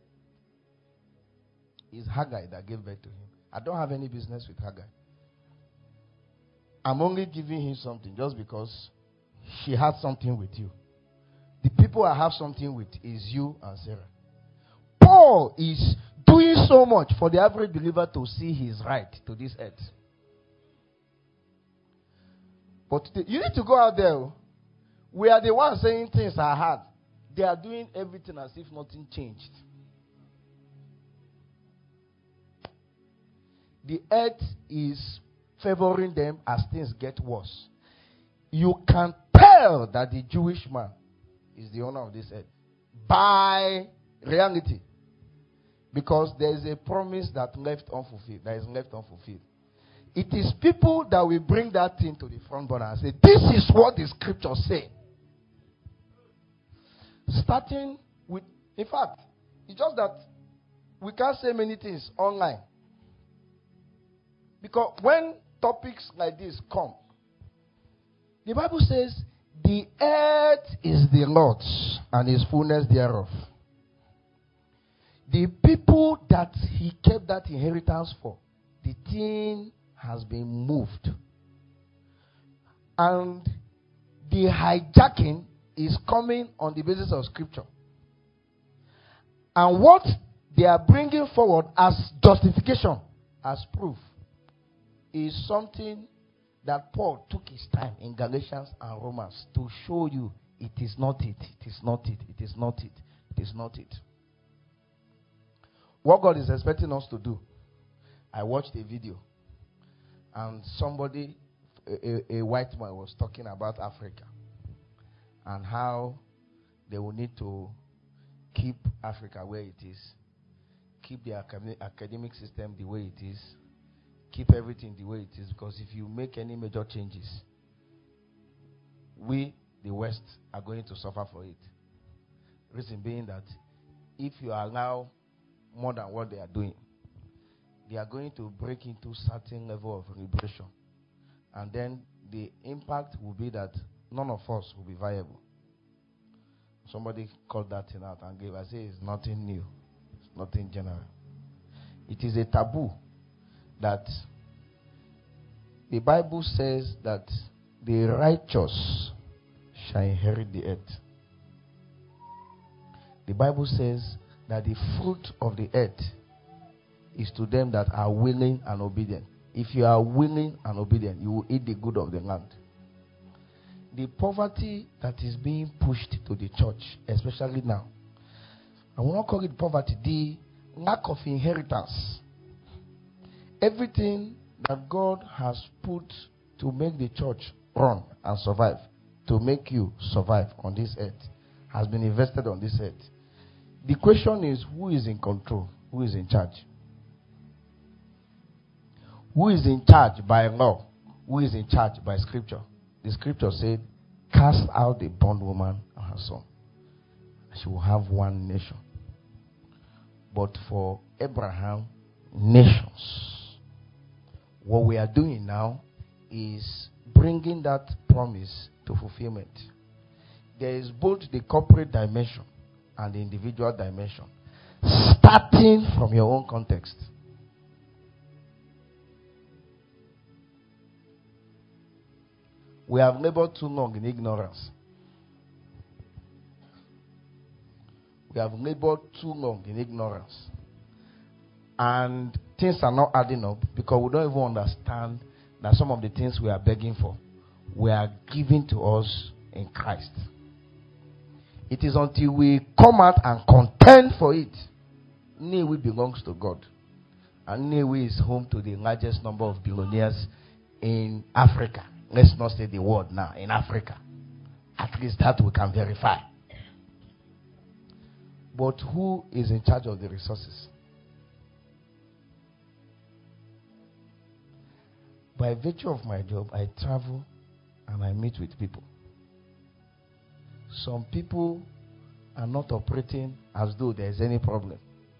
It's Hagar that gave birth to him. I don't have any business with Hagar. I'm only giving him something just because she had something with you. The people I have something with is you and Sarah. Paul is doing so much for the average believer to see his right to this earth. But you need to go out there. We are the ones saying things are hard. They are doing everything as if nothing changed. The earth is favoring them as things get worse. You can tell that the Jewish man is the owner of this earth by reality. Because there is a promise that is left unfulfilled. It is people that will bring that thing to the front burner and say, this is what the scriptures say. Starting with, in fact, it's just that we can't say many things online. Because when topics like this come, the Bible says, the earth is the Lord's and his fullness thereof. The people that he kept that inheritance for, the thing has been moved. And the hijacking is coming on the basis of scripture. And what they are bringing forward as justification, as proof, is something that Paul took his time in Galatians and Romans to show you it is not it, it is not it, it is not it, it is not it. What God is expecting us to do, I watched a video and somebody, a white man was talking about Africa and how they will need to keep Africa where it is, keep the academic system the way it is, keep everything the way it is, because if you make any major changes, we, the West, are going to suffer for it. Reason being that if you allow more than what they are doing, they are going to break into certain level of liberation. And then the impact will be that none of us will be viable. Somebody called that thing out and gave. I say it's nothing new. It's nothing general. It is a taboo that the Bible says that the righteous shall inherit the earth. The Bible says that the fruit of the earth is to them that are willing and obedient. If you are willing and obedient, you will eat the good of the land. The poverty that is being pushed to the church, especially now, I will not call it poverty, the lack of inheritance. Everything that God has put to make the church run and survive, to make you survive on this earth, has been invested on this earth. The question is, who is in control? Who is in charge? Who is in charge by law? Who is in charge by scripture? The scripture said, cast out the bondwoman and her son. She will have one nation. But for Abraham, nations. What we are doing now is bringing that promise to fulfillment. There is both the corporate dimension and the individual dimension, starting from your own context. We have labored too long in ignorance. We have labored too long in ignorance. And things are not adding up because we don't even understand that some of the things we are begging for were given to us in Christ. It is until we come out and contend for it. Nnewi belongs to God. And Nnewi is home to the largest number of billionaires in Africa. Let's not say the word now, in Africa. At least that we can verify. But who is in charge of the resources? By virtue of my job, I travel and I meet with people. Some people are not operating as though there is any problem.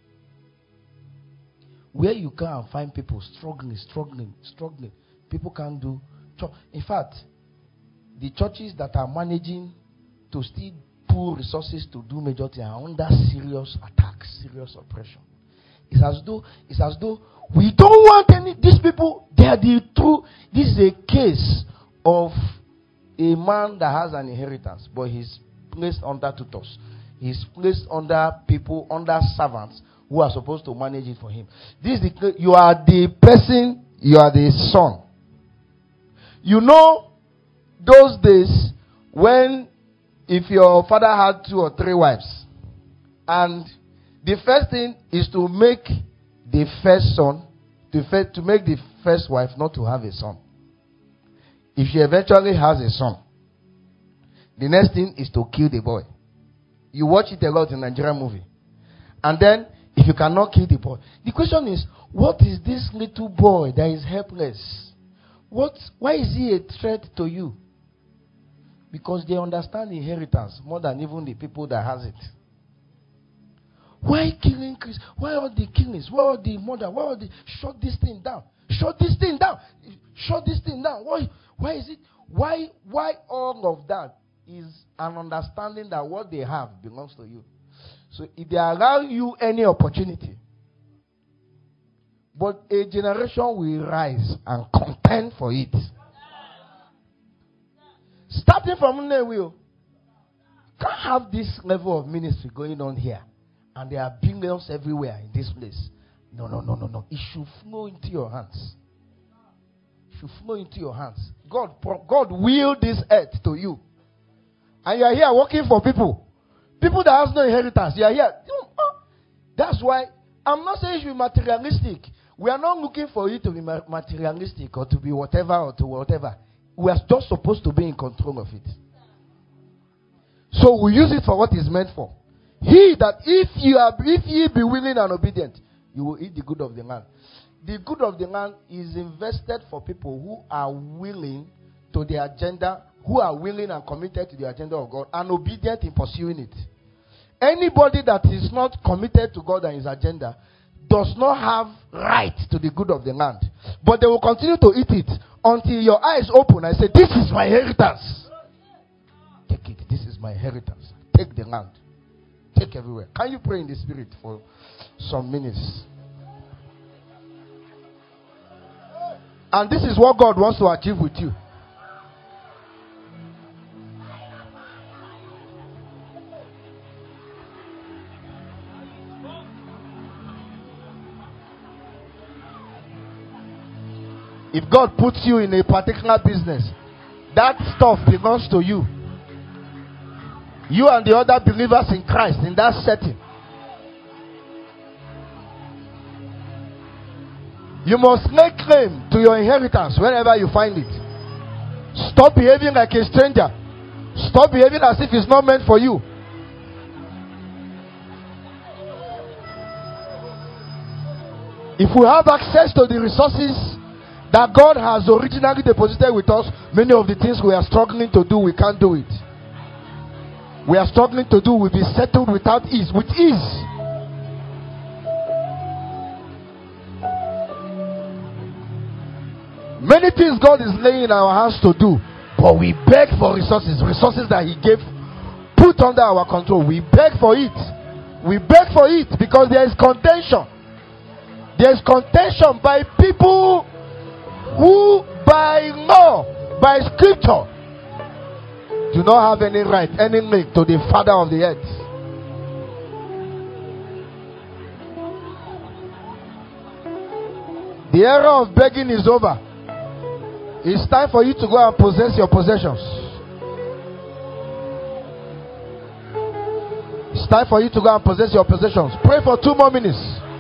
Where you go and find people struggling. People can't do. In fact, the churches that are managing to still pull resources to do major things are under serious attack, serious oppression. It's as though we don't want these people. They are the true. This is a case of a man that has an inheritance, but he's placed under tutors. He's placed under people, under servants who are supposed to manage it for him. You are the person, you are the son. You know, those days when if your father had 2 or 3 wives, and the first thing is to make the first son, to make the first wife not to have a son. If she eventually has a son, the next thing is to kill the boy. You watch it a lot in Nigerian movie. And then, if you cannot kill the boy, the question is, what is this little boy that is helpless? Why is he a threat to you? Because they understand inheritance more than even the people that has it. Why killing Chris? Why all the killings? Why all the murder? Why all the shut this thing down? Shut this thing down. Shut this thing down. Why is it? Why all of that is an understanding that what they have belongs to you. So if they allow you any opportunity, but a generation will rise and contend for it. Starting from Nnewi, can't have this level of ministry going on here, and there are billions everywhere in this place. No. It should flow into your hands. It should flow into your hands. God willed this earth to you, and you are here working for people that has no inheritance. You are here. That's why I'm not saying you should be materialistic. We are not looking for you to be materialistic or to be whatever or to whatever. We are just supposed to be in control of it. So we use it for what it's meant for. If ye be willing and obedient, you will eat the good of the land. The good of the land is invested for people who are willing to the agenda, who are willing and committed to the agenda of God and obedient in pursuing it. Anybody that is not committed to God and his agenda does not have right to the good of the land. But they will continue to eat it until your eyes open and say, this is my inheritance. Take it. This is my inheritance. Take the land. Take everywhere. Can you pray in the spirit for some minutes? And this is what God wants to achieve with you. If God puts you in a particular business, that stuff belongs to you. You and the other believers in Christ in that setting. You must lay claim to your inheritance whenever you find it. Stop behaving like a stranger. Stop behaving as if it's not meant for you. If we have access to the resources that God has originally deposited with us, many of the things we are struggling to do, we can't do it. We are struggling to do will be settled with ease. Many things God is laying in our hands to do, but we beg for resources that He gave, put under our control. We beg for it. We beg for it because there is contention. There is contention by people who, by law, by scripture, do not have any right, any link to the Father of the earth. The era of begging is over. It's time for you to go and possess your possessions. It's time for you to go and possess your possessions. Pray for 2 more minutes.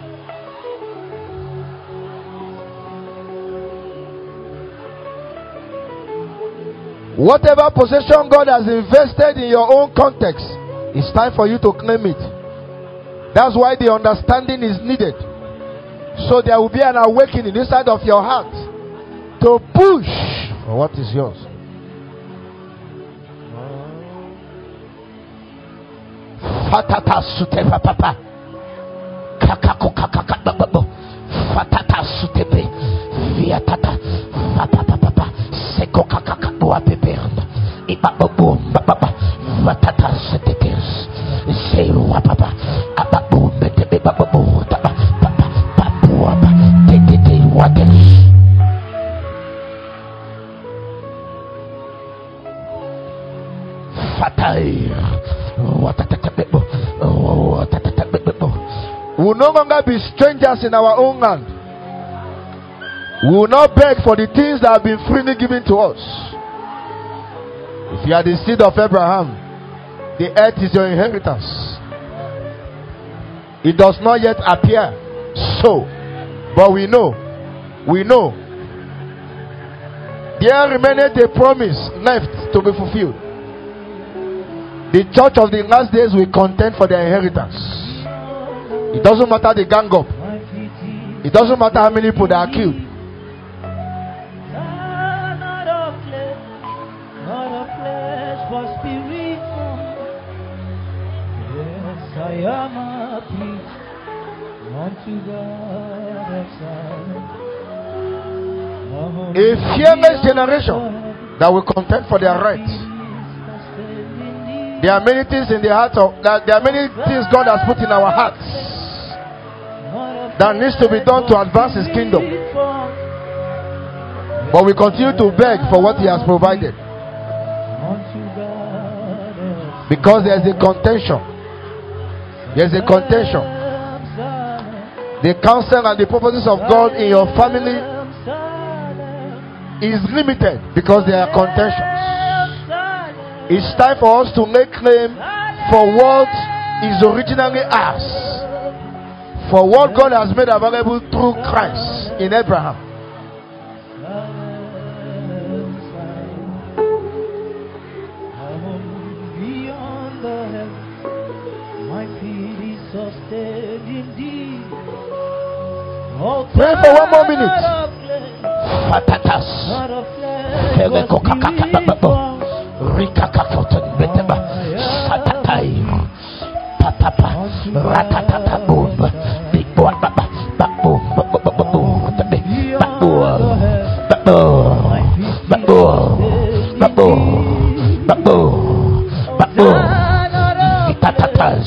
Whatever possession God has invested in your own context, it's time for you to claim it. That's why the understanding is needed. So there will be an awakening inside of your heart to push for what is yours. Fatata sutepa papa. Kakako kakakakabo. Fatata sutepe. Viatata. Papa papa. Seko kakakabo apeperna. Ipabobo papa. Fatata sutetes. Seru papa. Ababu betebe babu. Papa papa. Papu apa. Tete waters. We will no longer be strangers in our own land. We will not beg for the things that have been freely given to us. If you are the seed of Abraham, the earth is your inheritance. It does not yet appear so, but we know. There remaineth a promise left to be fulfilled. The church of the last days will contend for their inheritance. It doesn't matter the gang up. It doesn't matter how many people that are killed. A fearless generation that will contend for their rights. There are many things in the heart of that. There are many things God has put in our hearts that needs to be done to advance His kingdom. But we continue to beg for what He has provided, because there is a contention. There is a contention. The counsel and the purposes of God in your family is limited because there are contentions. It's time for us to make claim for what is originally ours, for what God has made available through Christ in Abraham. Pray for 1 more minute. Fatatas. Rikakafoton beteba satatai papa rakatata boom big boy baba babu babu vitatatas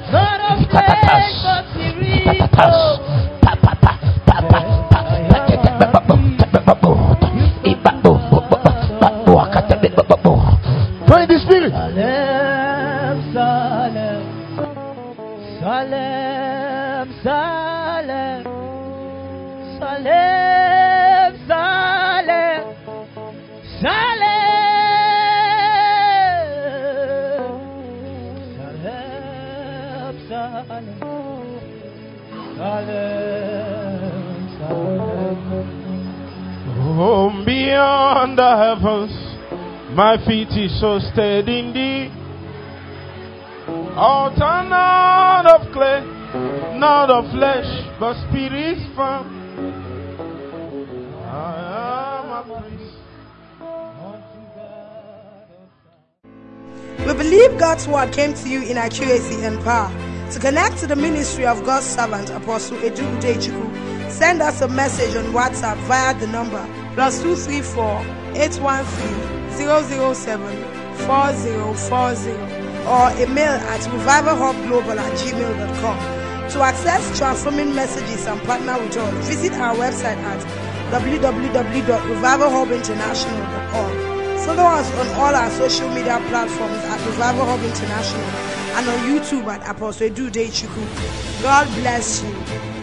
pray in the spirit. Salem, Salem, Salem, Salem. Oh, beyond the heavens, my feet is so steady in thee. Altar not of clay, not of flesh, but spirit firm. I am a priest. We believe God's word came to you in accuracy and power. To connect to the ministry of God's servant, Apostle Edu Udechukwu, send us a message on WhatsApp via the number +234 813 007 4040 or email at revivalhubglobal@gmail.com. To access transforming messages and partner with us, visit our website at www.revivalhubinternational.org. Follow us on all our social media platforms at Revival Hub International and on YouTube at Apostle Edu Udechukwu. God bless you.